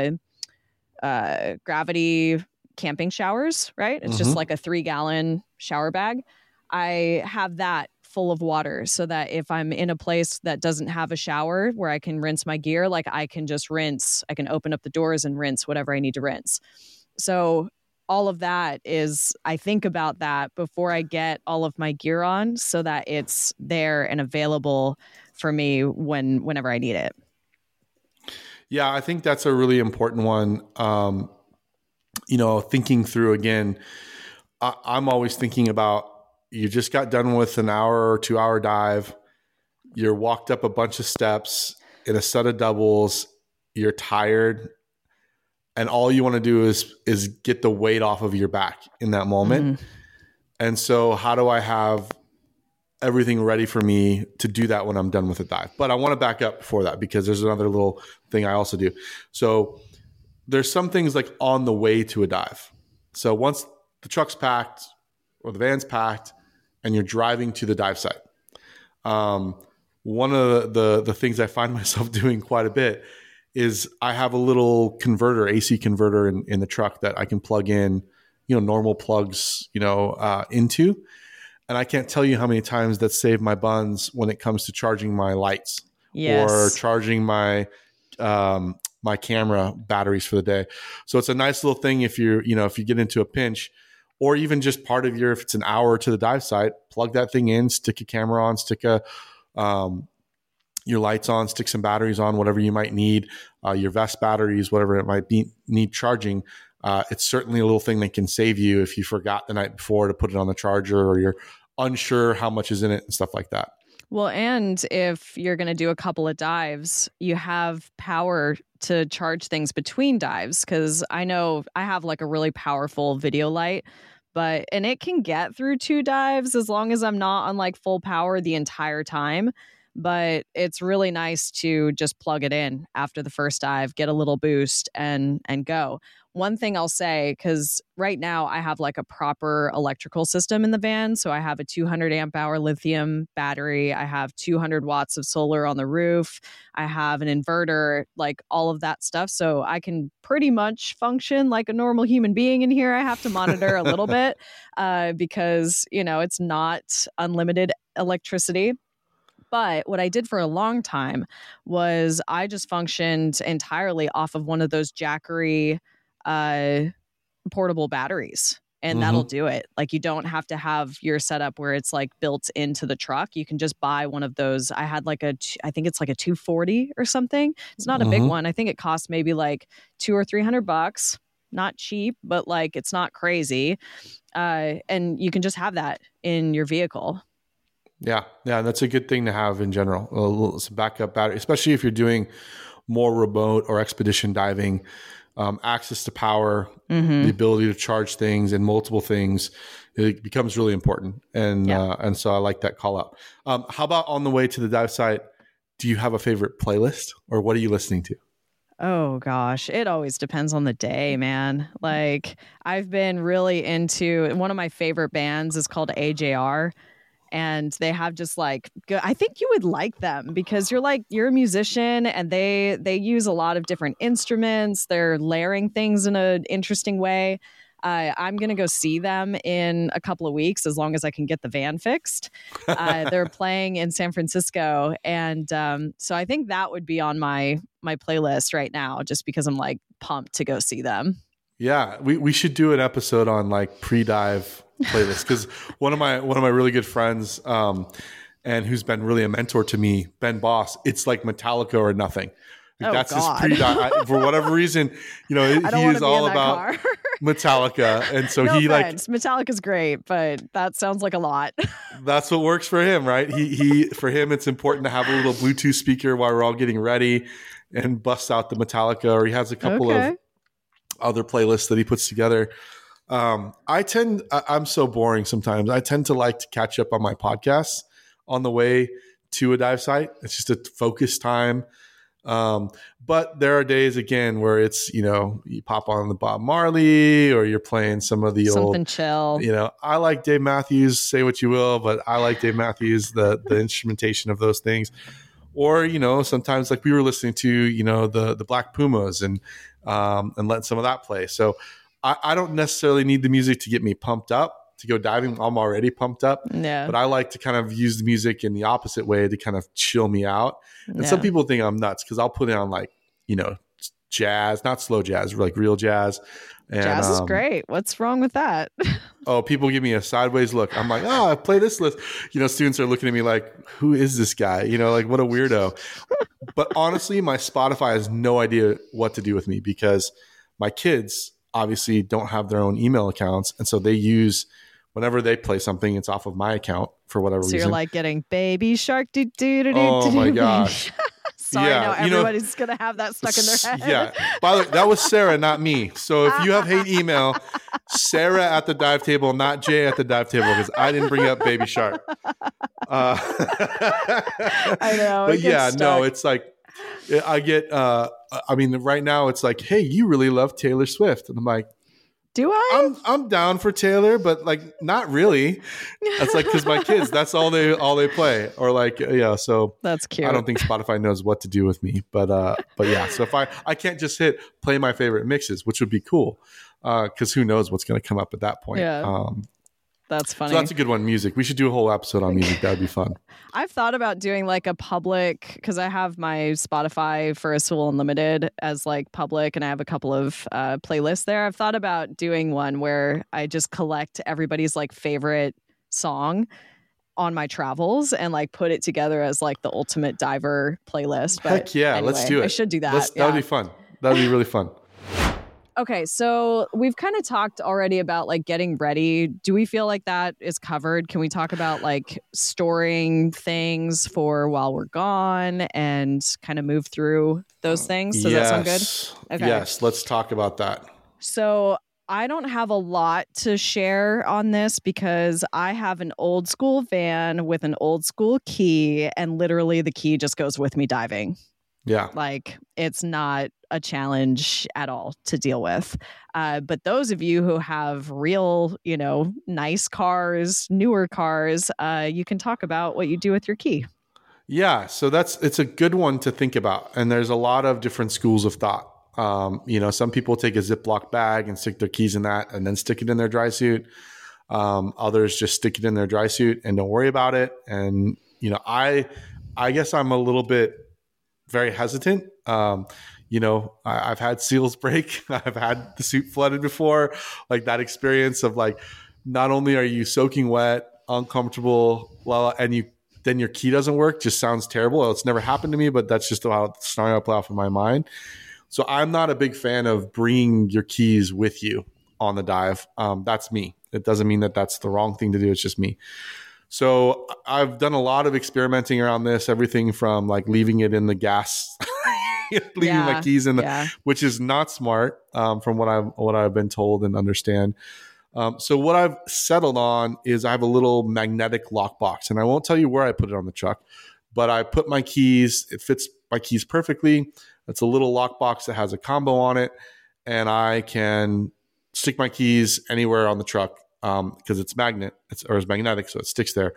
gravity camping showers, right? It's just a 3-gallon shower bag. I have that full of water so that if I'm in a place that doesn't have a shower where I can rinse my gear, I can just rinse. I can open up the doors and rinse whatever I need to rinse. So all of that I think about that before I get all of my gear on, so that it's there and available for me whenever I need it.
Yeah, I think that's a really important one. Thinking through again, I'm always thinking about, you just got done with an hour or 2 hour dive. You're walked up a bunch of steps in a set of doubles. You're tired. And all you want to do is get the weight off of your back in that moment. And so how do I have everything ready for me to do that when I'm done with the dive? But I want to back up before that, because there's another little thing I also do. So there's some things on the way to a dive. So once the truck's packed or the van's packed and you're driving to the dive site, one of the things I find myself doing quite a bit is I have a little converter, AC converter in the truck that I can plug in, normal plugs, into. And I can't tell you how many times that saved my buns when it comes to charging my lights or charging my my camera batteries for the day. So it's a nice little thing if you get into a pinch, or even just part of if it's an hour to the dive site, plug that thing in, stick a camera on, stick your lights on, stick some batteries on, whatever you might need, your vest batteries, whatever it might be, need charging. It's certainly a little thing that can save you if you forgot the night before to put it on the charger, or you're unsure how much is in it and stuff like that.
Well, and if you're going to do a couple of dives, you have power to charge things between dives. Because I know I have a really powerful video light, and it can get through 2 dives as long as I'm not on full power the entire time. But it's really nice to just plug it in after the first dive, get a little boost and go. One thing I'll say, because right now I have a proper electrical system in the van. So I have a 200 amp hour lithium battery. I have 200 watts of solar on the roof. I have an inverter, all of that stuff. So I can pretty much function like a normal human being in here. I have to monitor a little bit because, it's not unlimited electricity. But what I did for a long time was I just functioned entirely off of one of those Jackery portable batteries, and that'll do it. You don't have to have your setup where it's built into the truck. You can just buy one of those. I had I think it's a 240 or something. It's not a big one. I think it costs maybe $200 or $300. Not cheap, but it's not crazy. And you can just have that in your vehicle.
Yeah, that's a good thing to have in general. Some backup battery, especially if you're doing more remote or expedition diving. access to power, the ability to charge things and multiple things, it becomes really important. And so I like that call out. How about on the way to the dive site? Do you have a favorite playlist, or what are you listening to?
Oh gosh, it always depends on the day, man. Like I've been really into, one of my favorite bands is called AJR, and they have just like good, I think you would like them because you're a musician, and they use a lot of different instruments. They're layering things in an interesting way. I'm going to go see them in a couple of weeks as long as I can get the van fixed. They're playing in San Francisco. And so I think that would be on my playlist right now, just because I'm like pumped to go see them.
Yeah, we should do an episode on like pre-dive playlists, because one of my really good friends and who's been really a mentor to me, Ben Boss, it's like Metallica or nothing. That's
God.
his pre-dive. For whatever reason, he is all about Metallica. And so
no
he
offense. Metallica's great, but that sounds like a lot.
That's what works for him, right? For him, it's important to have a little Bluetooth speaker while we're all getting ready and bust out the Metallica, or he has a couple of other playlists that he puts together. I'm so boring sometimes. I tend to like to catch up on my podcasts on the way to a dive site. It's just a focus time. But there are days again where it's, you pop on the Bob Marley, or you're playing something old,
chill.
I like Dave Matthews, say what you will, but I like Dave Matthews, the instrumentation of those things. Or, sometimes like we were listening to, the Black Pumas and letting some of that play. So I don't necessarily need the music to get me pumped up to go diving. I'm already pumped up, but I like to kind of use the music in the opposite way to kind of chill me out. And some people think I'm nuts because I'll put it on like, jazz, not slow jazz, like real jazz. And,
jazz is great. What's wrong with that?
People give me a sideways look. I'm like, I play this list. Students are looking at me like, who is this guy? Like what a weirdo. But honestly, my Spotify has no idea what to do with me, because my kids obviously don't have their own email accounts. And so they use, whenever they play something, it's off of my account for whatever reason.
So you're like getting Baby Shark.
Oh my gosh.
Sorry, no, everybody's going to have that stuck in their head.
Yeah. By the way, that was Sarah, not me. So if you have hate email, Sarah at the dive table, not Jay at the dive table, because I didn't bring up Baby Shark.
I know.
But yeah, no, it's like, I get, right now it's like, hey, you really love Taylor Swift. And I'm like,
do I?
I'm down for Taylor, but like not really. That's like, because my kids, that's all they play, or like So
that's cute.
I don't think Spotify knows what to do with me, but yeah. So if I can't just hit play my favorite mixes, which would be cool, because who knows what's going to come up at that point.
Yeah. That's funny.
So that's a good one. Music. We should do a whole episode on music. That would be fun.
I've thought about doing like a public, because I have my Spotify for Asul Unlimited as like public, and I have a couple of playlists there. I've thought about doing one where I just collect everybody's like favorite song on my travels and like put it together as like the ultimate diver playlist. But
heck yeah,
anyway,
let's do it.
I should do that.
That would be fun. That would be really fun.
Okay, so we've kind of talked already about like getting ready. Do we feel like that is covered? Can we talk about like storing things for while we're gone and kind of move through those things? Does that sound good? Okay.
Yes, let's talk about that.
So I don't have a lot to share on this because I have an old school van with an old school key, and literally the key just goes with me diving.
Yeah.
Like it's not a challenge at all to deal with. But those of you who have real, nice cars, newer cars, you can talk about what you do with your key.
Yeah. So it's a good one to think about. And there's a lot of different schools of thought. Some people take a Ziploc bag and stick their keys in that and then stick it in their dry suit. Others just stick it in their dry suit and don't worry about it. And, I guess I'm a little bit very hesitant. I've had seals break. I've had the suit flooded before. Like that experience of like, not only are you soaking wet, uncomfortable, and then your key doesn't work, just sounds terrible. Well, it's never happened to me, but that's just how the scenario play off in my mind. So I'm not a big fan of bringing your keys with you on the dive. That's me. It doesn't mean that that's the wrong thing to do. It's just me. So I've done a lot of experimenting around this, everything from like leaving it in the gas leaving my keys in which is not smart, from what I've been told and understand. So what I've settled on is I have a little magnetic lockbox, and I won't tell you where I put it on the truck, but I put my keys. It fits my keys perfectly. It's a little lockbox that has a combo on it, and I can stick my keys anywhere on the truck because it's magnetic, so it sticks there.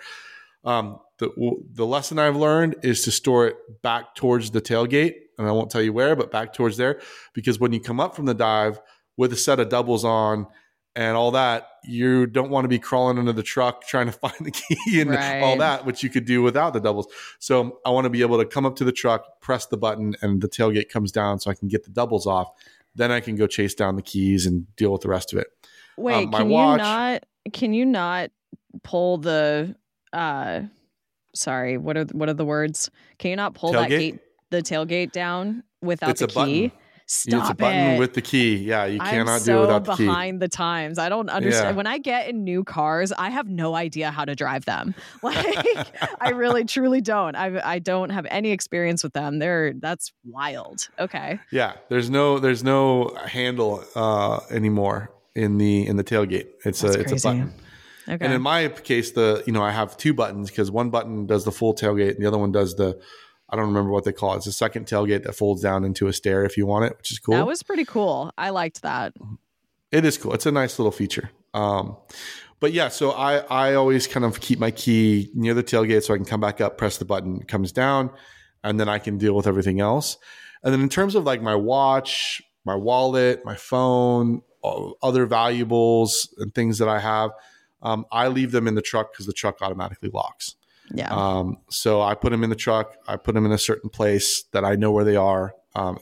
The lesson I've learned is to store it back towards the tailgate, and I won't tell you where, but back towards there, because when you come up from the dive with a set of doubles on and all that, you don't want to be crawling under the truck trying to find the key and all that, which you could do without the doubles. So I want to be able to come up to the truck, press the button, and the tailgate comes down so I can get the doubles off. Then I can go chase down the keys and deal with the rest of it.
Wait, can you not pull the sorry, what are the words? Can you not pull the tailgate down without the key?
Button.
Stop
it's a button with the key. Yeah, you cannot do it without the key.
I'm so behind the times. I don't understand. Yeah. When I get in new cars, I have no idea how to drive them. Like, I really, truly don't. I don't have any experience with them. That's wild. Okay.
Yeah, there's no handle anymore in the tailgate. It's a button. Okay. And in my case, I have two buttons because one button does the full tailgate and the other one does I don't remember what they call it. It's a second tailgate that folds down into a stair if you want it, which is cool.
That was pretty cool. I liked that.
It is cool. It's a nice little feature. But yeah, so I always kind of keep my key near the tailgate so I can come back up, press the button, it comes down, and then I can deal with everything else. And then in terms of like my watch, my wallet, my phone, other valuables and things that I have, I leave them in the truck because the truck automatically locks.
Yeah.
So I put them in the truck. I put them in a certain place that I know where they are. But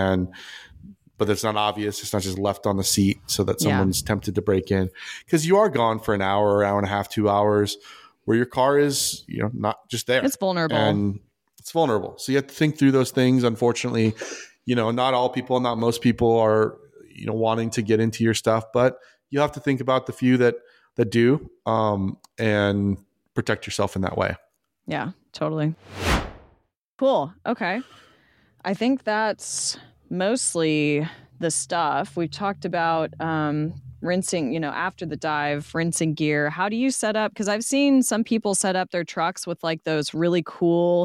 it's not obvious. It's not just left on the seat so that someone's tempted to break in, because you are gone for an hour and a half, 2 hours where your car is, not just there.
It's vulnerable.
And it's vulnerable. So you have to think through those things. Unfortunately, not all people, not most people are, wanting to get into your stuff, but you have to think about the few that do, and protect yourself in that way.
Yeah, totally. Cool. Okay. I think that's mostly the stuff. We've talked about rinsing, after the dive, rinsing gear. How do you set up? Because I've seen some people set up their trucks with like those really cool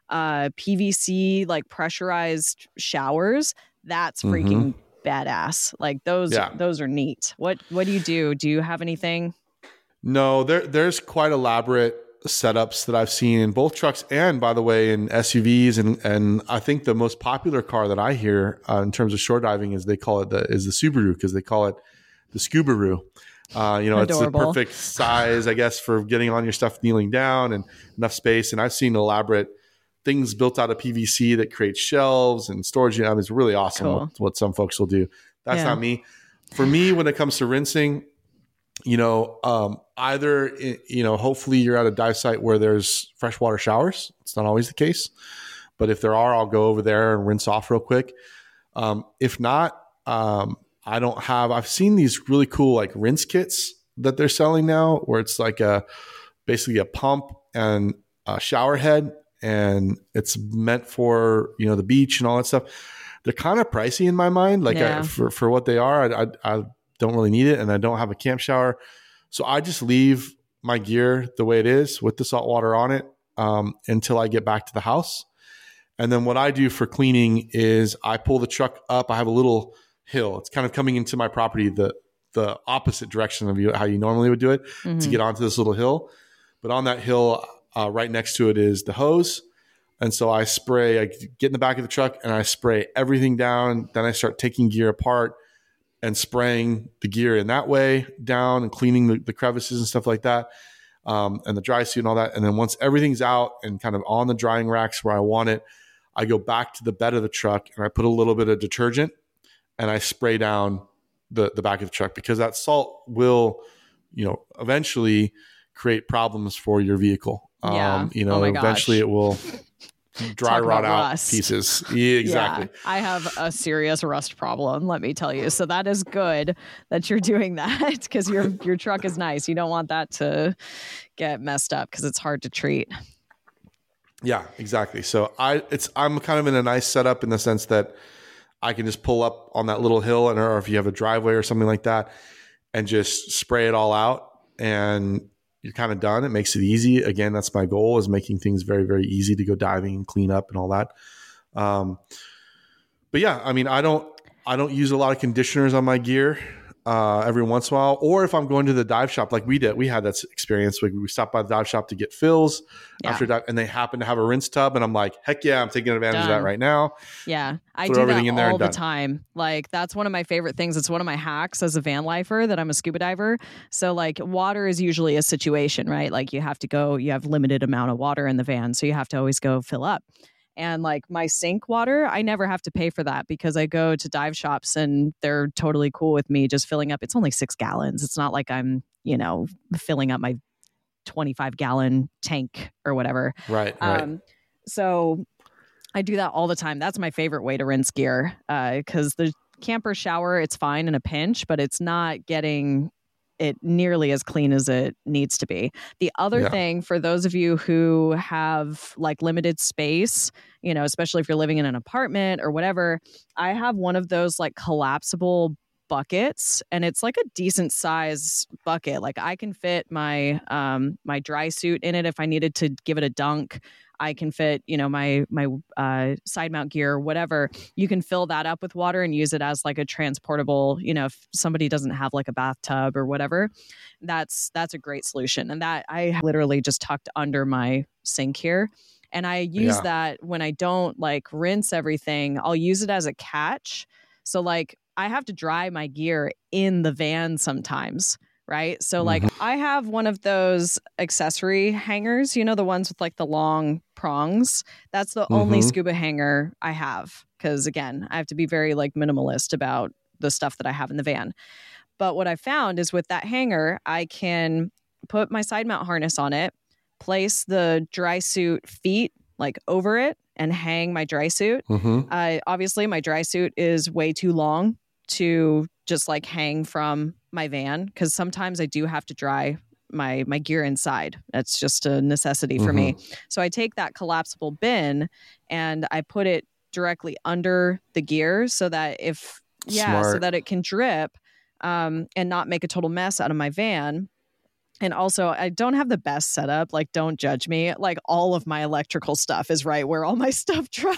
PVC, like pressurized showers. That's freaking badass. Like those are neat. What do you do? Do you have anything?
No, there's quite elaborate setups that I've seen in both trucks and, by the way, in SUVs. And I think the most popular car that I hear in terms of shore diving is they call it is the Subaru, because they call it the Scubaroo. It's the perfect size, I guess, for getting on your stuff kneeling down and enough space. And I've seen elaborate things built out of PVC that create shelves and storage. It's really awesome what some folks will do. That's not me. For me, when it comes to rinsing, either, hopefully you're at a dive site where there's freshwater showers. It's not always the case, but if there are, I'll go over there and rinse off real quick. If not, I've seen these really cool like rinse kits that they're selling now, where it's like basically a pump and a shower head, and it's meant for, the beach and all that stuff. They're kind of pricey in my mind. Like for what they are, I don't really need it, and I don't have a camp shower. So I just leave my gear the way it is with the salt water on it until I get back to the house. And then what I do for cleaning is I pull the truck up. I have a little hill. It's kind of coming into my property, the opposite direction of how you normally would do it, to get onto this little hill. But on that hill, right next to it is the hose. And so I get in the back of the truck and I spray everything down. Then I start taking gear apart and spraying the gear in that way down and cleaning the crevices and stuff like that, and the dry suit and all that. And then once everything's out and kind of on the drying racks where I want it, I go back to the bed of the truck and I put a little bit of detergent and I spray down the back of the truck, because that salt will, eventually create problems for your vehicle. Eventually it will dry rot out pieces. Yeah, exactly.
Yeah, I have a serious rust problem, let me tell you. So that is good that you're doing that, because your truck is nice. You don't want that to get messed up because it's hard to treat.
Yeah, exactly. So I'm kind of in a nice setup in the sense that I can just pull up on that little hill, or if you have a driveway or something like that, and just spray it all out, and you're kind of done. It makes it easy. Again, that's my goal, is making things very, very easy to go diving and clean up and all that. But yeah, I mean, I don't use a lot of conditioners on my gear. Every once in a while, or if I'm going to the dive shop, like we had that experience. We stopped by the dive shop to get fills after dive, and they happen to have a rinse tub, and I'm like, heck yeah, I'm taking advantage of that right now.
Yeah, I do that all the time. Like, that's one of my favorite things. It's one of my hacks as a van lifer, that I'm a scuba diver. So like, water is usually a situation, right? Like, you have limited amount of water in the van, so you have to always go fill up. And like my sink water, I never have to pay for that because I go to dive shops and they're totally cool with me just filling up. It's only 6 gallons. It's not like I'm, filling up my 25-gallon tank or whatever.
Right.
So I do that all the time. That's my favorite way to rinse gear, because the camper shower, it's fine in a pinch, but it's not getting it nearly as clean as it needs to be. The other thing, for those of you who have like limited space, especially if you're living in an apartment or whatever, I have one of those like collapsible buckets, and it's like a decent size bucket. Like, I can fit my my dry suit in it if I needed to give it a dunk. I can fit, my side mount gear, whatever. You can fill that up with water and use it as like a transportable, if somebody doesn't have like a bathtub or whatever, that's a great solution. And that I literally just tucked under my sink here. And I use that when I don't like rinse everything. I'll use it as a catch. So like, I have to dry my gear in the van sometimes. Right. So like, I have one of those accessory hangers, the ones with like the long prongs. That's the only scuba hanger I have. Because again, I have to be very like minimalist about the stuff that I have in the van. But what I found is with that hanger, I can put my side mount harness on it, place the dry suit feet like over it, and hang my dry suit. Obviously, my dry suit is way too long to just like hang from my van, because sometimes I do have to dry my gear inside. That's just a necessity for me. So I take that collapsible bin and I put it directly under the gear so that so that it can drip and not make a total mess out of my van. And also, I don't have the best setup. Like, don't judge me. Like, all of my electrical stuff is right where all my stuff dries.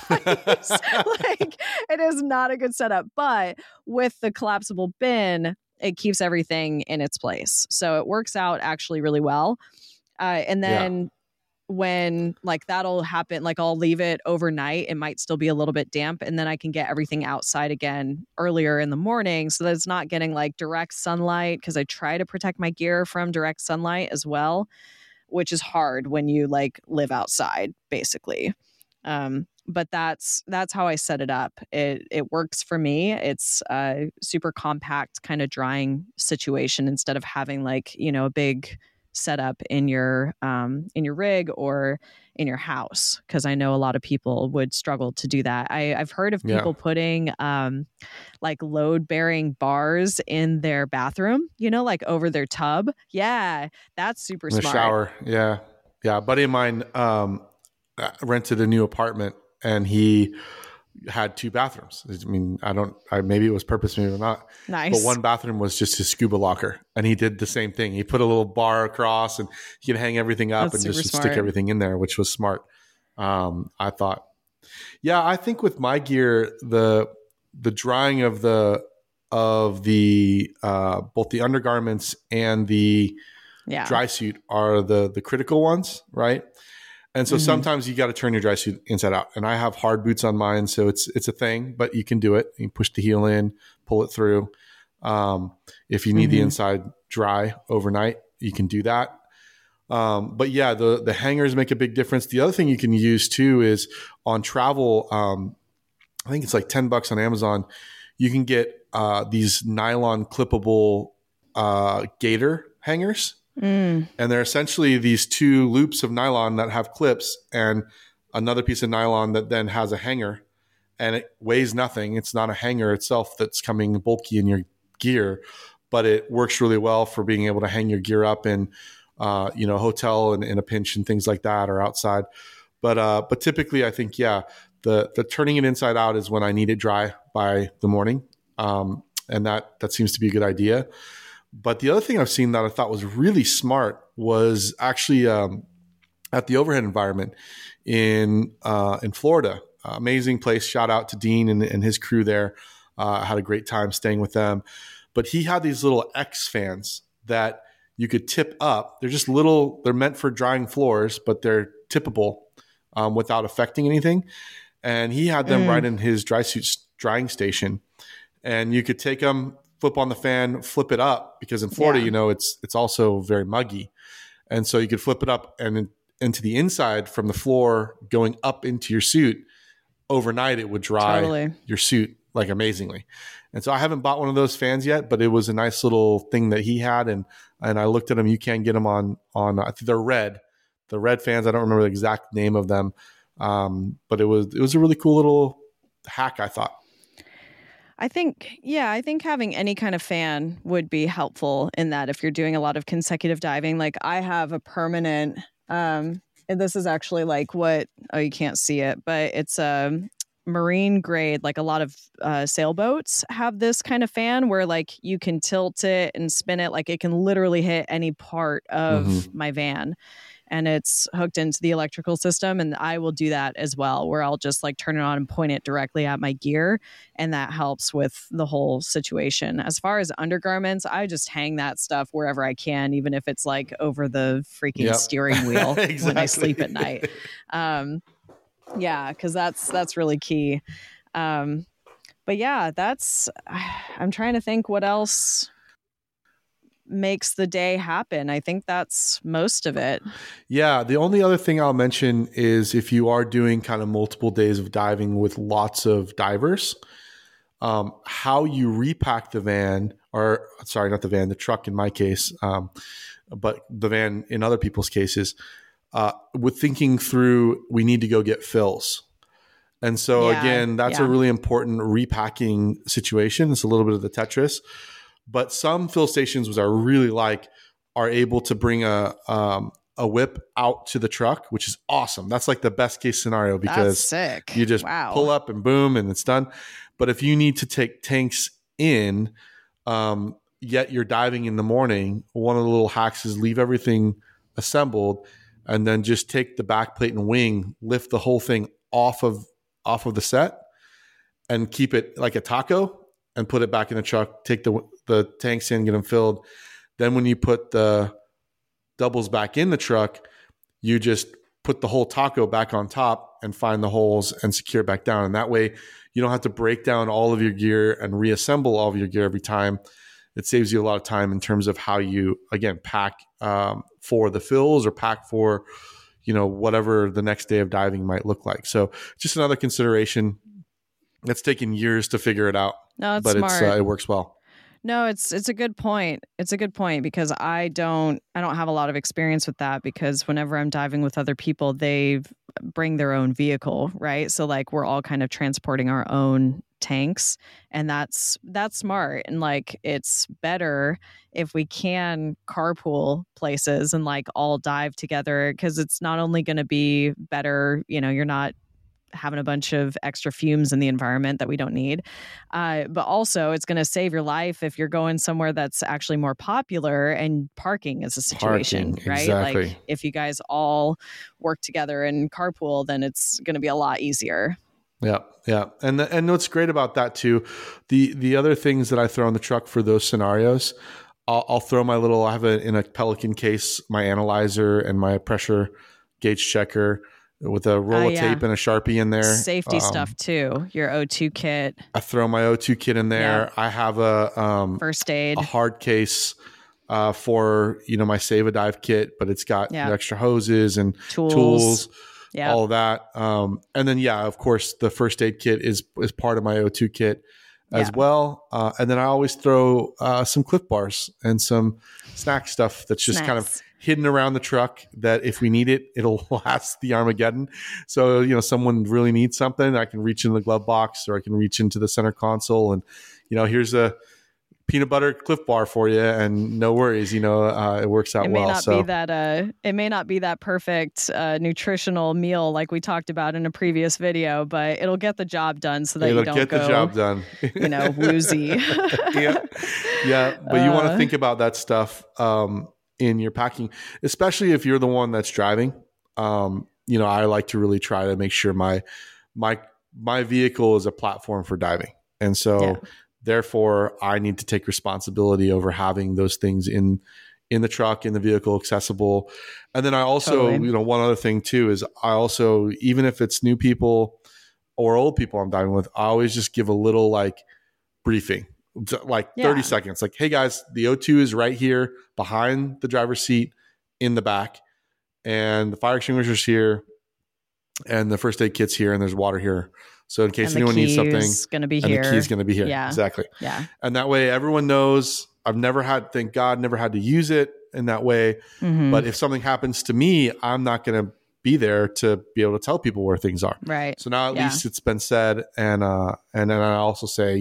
Like, it is not a good setup. But with the collapsible bin, it keeps everything in its place. So it works out actually really well. And then when like that'll happen, like I'll leave it overnight. It might still be a little bit damp, and then I can get everything outside again earlier in the morning so that it's not getting like direct sunlight, because I try to protect my gear from direct sunlight as well, which is hard when you like live outside basically. But that's how I set it up. It works for me. It's a super compact kind of drying situation instead of having like, a big setup in your rig or in your house, because I know a lot of people would struggle to do that. I've heard of people putting like load bearing bars in their bathroom, like over their tub. Yeah, that's super smart.
In the shower. Yeah. A buddy of mine rented a new apartment, and he had 2 bathrooms. I mean, maybe it was purpose, maybe not.
Nice.
But one bathroom was just his scuba locker, and he did the same thing. He put a little bar across, and he could hang everything up and just stick everything in there, which was smart. I thought, I think with my gear, the drying of the both the undergarments and the dry suit are the critical ones, right? And so sometimes you got to turn your dry suit inside out. And I have hard boots on mine, so it's a thing, but you can do it. You push the heel in, pull it through. If you need the inside dry overnight, you can do that. But yeah, the hangers make a big difference. The other thing you can use too is on travel. I think it's like $10 on Amazon. You can get these nylon clippable gator hangers. And they're essentially these 2 loops of nylon that have clips and another piece of nylon that then has a hanger, and it weighs nothing. It's not a hanger itself that's coming bulky in your gear, but it works really well for being able to hang your gear up in, hotel and in a pinch and things like that, or outside. But typically I think, the turning it inside out is when I need it dry by the morning. And that seems to be a good idea. But the other thing I've seen that I thought was really smart was actually at the Overhead environment in Florida. Amazing place. Shout out to Dean and his crew there. I had a great time staying with them. But he had these little X fans that you could tip up. They're just little, they're meant for drying floors, but they're tippable without affecting anything. And he had them right in his dry suit drying station. And you could take them, flip on the fan, flip it up, because in Florida, it's also very muggy. And so you could flip it up and into the inside from the floor going up into your suit. Overnight, it would dry your suit like amazingly. And so I haven't bought one of those fans yet, but it was a nice little thing that he had. And I looked at them. You can get them on I think they're red. The red fans, I don't remember the exact name of them. But it was a really cool little hack, I thought.
I think having any kind of fan would be helpful in that if you're doing a lot of consecutive diving. Like I have a permanent, and this is actually like you can't see it, but it's a marine grade. Like a lot of sailboats have this kind of fan where like you can tilt it and spin it. Like it can literally hit any part of my van. And it's hooked into the electrical system. And I will do that as well, where I'll just like turn it on and point it directly at my gear. And that helps with the whole situation. As far as undergarments, I just hang that stuff wherever I can, even if it's like over the freaking steering wheel when I sleep at night. Because that's really key. But yeah, I'm trying to think what else makes the day happen. I think that's most of it.
Yeah. The only other thing I'll mention is if you are doing kind of multiple days of diving with lots of divers, how you repack the van, or sorry, not the van, the truck in my case, but the van in other people's cases, with thinking through, we need to go get fills. And so again, that's a really important repacking situation. It's a little bit of the Tetris. But some fill stations, which I really like, are able to bring a whip out to the truck, which is awesome. That's like the best case scenario because you just pull up and boom, and it's done. But if you need to take tanks in, yet you're diving in the morning, one of the little hacks is leave everything assembled and then just take the back plate and wing, lift the whole thing off of the set and keep it like a taco and put it back in the truck, take the tanks in, get them filled. Then when you put the doubles back in the truck, you just put the whole taco back on top and find the holes and secure it back down. And that way you don't have to break down all of your gear and reassemble all of your gear every time. It saves you a lot of time in terms of how you, again, pack for the fills or pack for, whatever the next day of diving might look like. So just another consideration. It's taken years to figure it out.
No, it's smart.
It works well.
No, it's a good point. It's a good point because I don't have a lot of experience with that because whenever I'm diving with other people, they bring their own vehicle, right? So like we're all kind of transporting our own tanks, and that's smart. And like it's better if we can carpool places and like all dive together because it's not only going to be better, you're not having a bunch of extra fumes in the environment that we don't need. But also it's going to save your life if you're going somewhere that's actually more popular and parking is a situation, right?
Exactly.
Like if you guys all work together and carpool, then it's going to be a lot easier.
Yeah. Yeah. And what's great about that too, the other things that I throw in the truck for those scenarios, I'll throw I have in a Pelican case, my analyzer and my pressure gauge checker, with a roll of tape and a Sharpie in there.
Safety stuff too. Your O2 kit.
I throw my O2 kit in there.
Yeah.
I have a
first aid,
a hard case for my Save a Dive kit, but it's got extra hoses and tools, all of that. And then of course the first aid kit is part of my O2 kit as well. And then I always throw some Cliff Bars and some snack stuff that's just kind of hidden around the truck that if we need it, it'll last the Armageddon. So, someone really needs something, I can reach in the glove box or I can reach into the center console and, here's a peanut butter Cliff Bar for you, and no worries, it works out well.
It may not be that perfect nutritional meal like we talked about in a previous video, but it'll get the job done so that you don't go,
the job done.
Woozy.
Yeah. But you want to think about that stuff in your packing, especially if you're the one that's driving. I like to really try to make sure my vehicle is a platform for diving. And so therefore I need to take responsibility over having those things in the truck, in the vehicle, accessible. And then I also, one other thing too, is I also, even if it's new people or old people I'm diving with, I always just give a little briefing, 30 seconds. Like, hey guys, the O2 is right here behind the driver's seat in the back, and the fire extinguisher's here, and the first aid kit's here, and there's water here. So in case anyone needs something, the key's going to be here.
Yeah.
Exactly.
Yeah.
And that way everyone knows. I've thank God, never had to use it in that way. Mm-hmm. But if something happens to me, I'm not going to be there to be able to tell people where things are.
Right.
So now at least it's been said. And then I also say,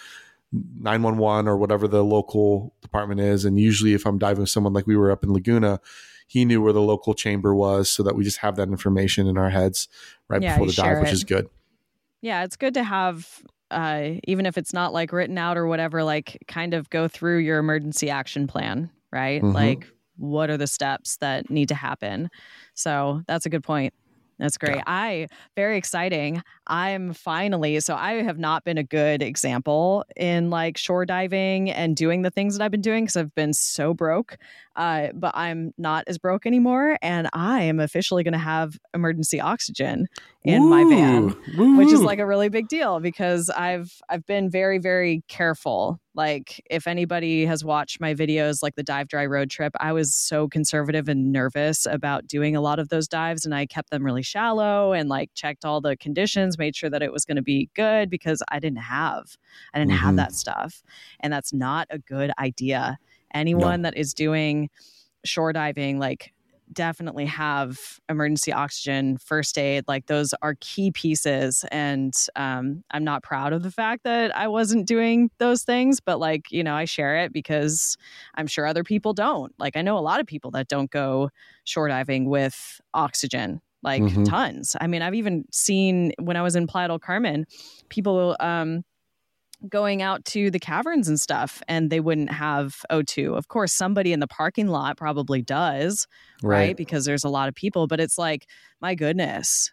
911 or whatever the local department is. And usually if I'm diving with someone like we were up in Laguna, he knew where the local chamber was, so that we just have that information in our heads before the dive, which is good.
Yeah, it's good to have, even if it's not written out or whatever, kind of go through your emergency action plan, right? Mm-hmm. What are the steps that need to happen? So that's a good point. That's great. Yeah. Very exciting. I'm finally, so I have not been a good example in shore diving and doing the things that I've been doing because I've been so broke, but I'm not as broke anymore. And I am officially going to have emergency oxygen in my van, which is a really big deal because I've been very, very careful. If anybody has watched my videos, the dive dry road trip, I was so conservative and nervous about doing a lot of those dives, and I kept them really shallow and checked all the conditions, made sure that it was going to be good because I didn't have that stuff, and that's not a good idea. Anyone that is doing shore diving, definitely have emergency oxygen, first aid. Those are key pieces. And I'm not proud of the fact that I wasn't doing those things, but I share it because I'm sure other people don't. I know a lot of people that don't go shore diving with oxygen, tons. I mean, I've even seen when I was in Playa del Carmen, people going out to the caverns and stuff, and they wouldn't have O2. Of course, somebody in the parking lot probably does, right? Because there's a lot of people, but it's my goodness,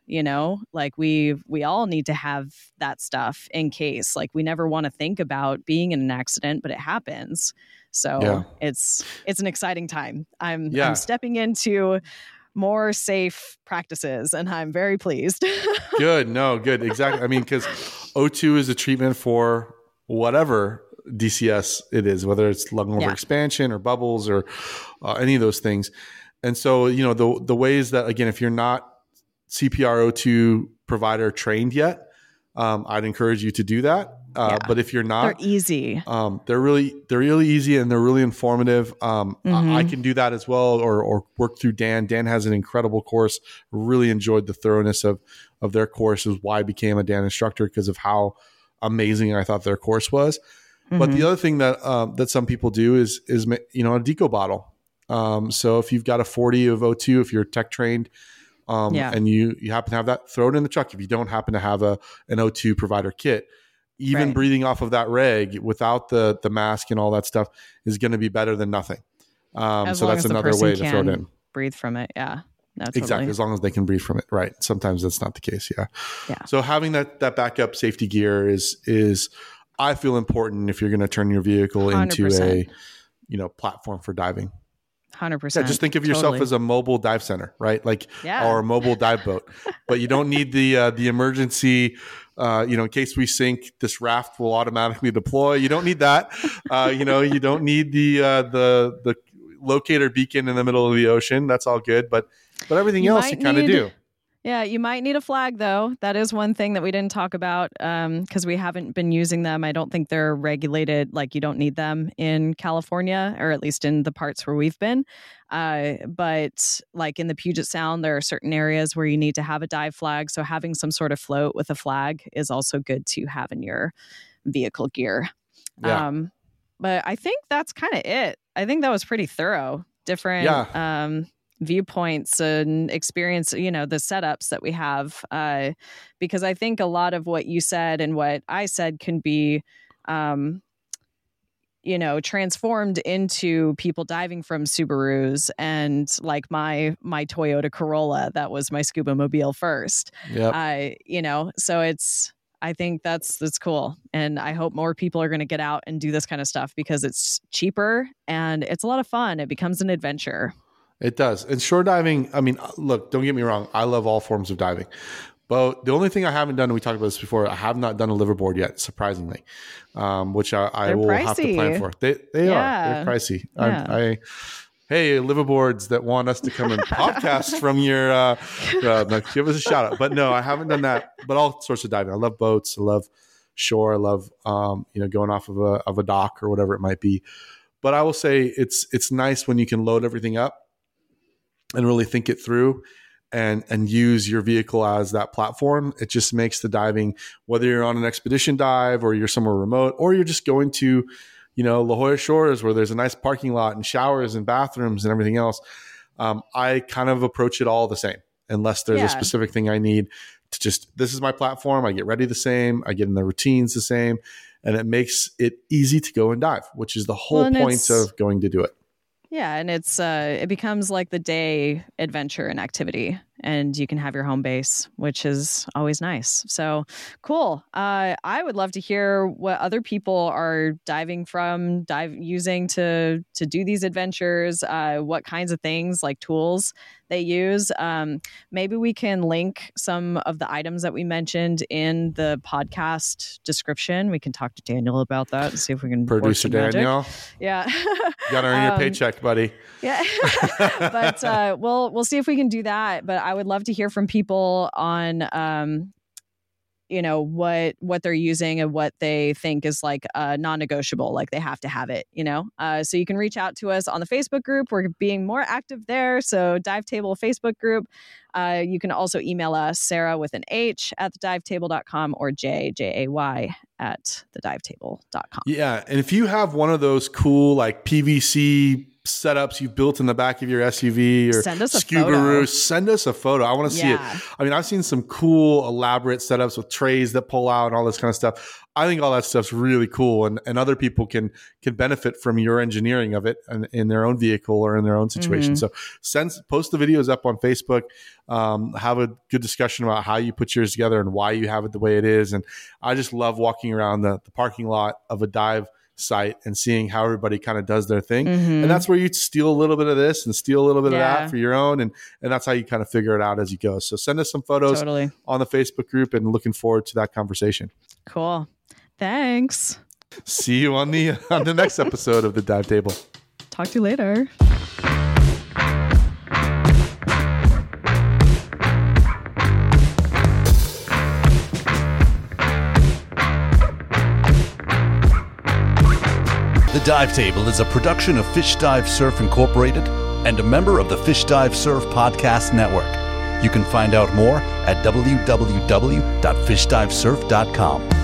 we all need to have that stuff in case. We never want to think about being in an accident, but it happens. So it's an exciting time. I'm stepping into more safe practices, and I'm very pleased.
Good. Exactly. I mean, because O2 is a treatment for whatever DCS it is, whether it's lung overexpansion or bubbles or any of those things. And so, the ways that, again, if you're not CPR O2 provider trained yet, I'd encourage you to do that. But if you're not,
they're easy.
They're really easy, and they're really informative. I can do that as well, or work through Dan. Dan has an incredible course. Really enjoyed the thoroughness of their course. Is why I became a Dan instructor, because of how amazing I thought their course was. But the other thing that some people do is a deco bottle. So if you've got a 40 of O2, if you're tech trained, and you happen to have that, throw it in the truck. If you don't happen to have an O2 provider kit, even breathing off of that reg without the mask and all that stuff is going to be better than nothing. So that's another way to throw it in.
Breathe from it. Yeah. No, totally.
Exactly. As long as they can breathe from it. Right. Sometimes that's not the case. Yeah. So having that backup safety gear is I feel important if you're going to turn your vehicle 100%. Into a platform for diving.
100%.
Yeah, just think of yourself as a mobile dive center, right? Or a mobile dive boat, but you don't need the emergency, in case we sink, this raft will automatically deploy. You don't need that. You don't need the locator beacon in the middle of the ocean. That's all good. But everything else you kind of do.
Yeah, you might need a flag, though. That is one thing that we didn't talk about because we haven't been using them. I don't think they're regulated. You don't need them in California, or at least in the parts where we've been. But in the Puget Sound, there are certain areas where you need to have a dive flag. So having some sort of float with a flag is also good to have in your vehicle gear.
Yeah.
But I think that's kind of it. I think that was pretty thorough. Different viewpoints and experience, the setups that we have. Because I think a lot of what you said and what I said can be, transformed into people diving from Subarus and like my Toyota Corolla. That was my scuba mobile first.
Yep.
So I think that's cool. And I hope more people are going to get out and do this kind of stuff because it's cheaper and it's a lot of fun. It becomes an adventure.
It does. And shore diving, I mean, look, don't get me wrong. I love all forms of diving. But the only thing I haven't done, and we talked about this before, I have not done a liverboard yet, surprisingly, which I will
pricey.
have to plan for. They are. They're pricey.
Yeah.
Hey, liverboards that want us to come and podcast from your, give us a shout out. But no, I haven't done that. But all sorts of diving. I love boats. I love shore. I love, going off of a dock or whatever it might be. But I will say it's nice when you can load everything up and really think it through and use your vehicle as that platform. It just makes the diving, whether you're on an expedition dive or you're somewhere remote, or you're just going to, La Jolla Shores where there's a nice parking lot and showers and bathrooms and everything else. I kind of approach it all the same, unless there's a specific thing I need to this is my platform. I get ready the same. I get in the routines the same. And it makes it easy to go and dive, which is the whole point of going to do it.
Yeah, and it becomes like the day adventure and activity, and you can have your home base, which is always nice. So cool. I would love to hear what other people are using to do these adventures. What kinds of things like tools they use. Maybe we can link some of the items that we mentioned in the podcast description. We can talk to Daniel about that and see if we can.
Producer Daniel.
Yeah.
You gotta earn your paycheck, buddy.
Yeah. But we'll see if we can do that. But I would love to hear from people on what they're using and what they think is like non-negotiable, like they have to have it, so you can reach out to us on the Facebook group. We're being more active there. So Dive Table Facebook group. You can also email us, Sarah with an H at thedivetable.com or JAY at thedivetable.com.
Yeah. And if you have one of those cool like PVC setups you've built in the back of your SUV or Subaru, send us a photo. I want to see it. I mean, I've seen some cool elaborate setups with trays that pull out and all this kind of stuff. I think all that stuff's really cool, and other people can benefit from your engineering of it in their own vehicle or in their own situation. So post the videos up on Facebook. Have a good discussion about how you put yours together and why you have it the way it is. And I just love walking around the parking lot of a dive site and seeing how everybody kind of does their thing. And that's where you steal a little bit of this and steal a little bit of that for your own. And that's how you kind of figure it out as you go. So send us some photos on the Facebook group, and looking forward to that conversation.
Cool. Thanks.
See you on the next episode of the Dive Table.
Talk to you later.
The Dive Table is a production of Fish Dive Surf Incorporated and a member of the Fish Dive Surf Podcast Network. You can find out more at www.fishdivesurf.com.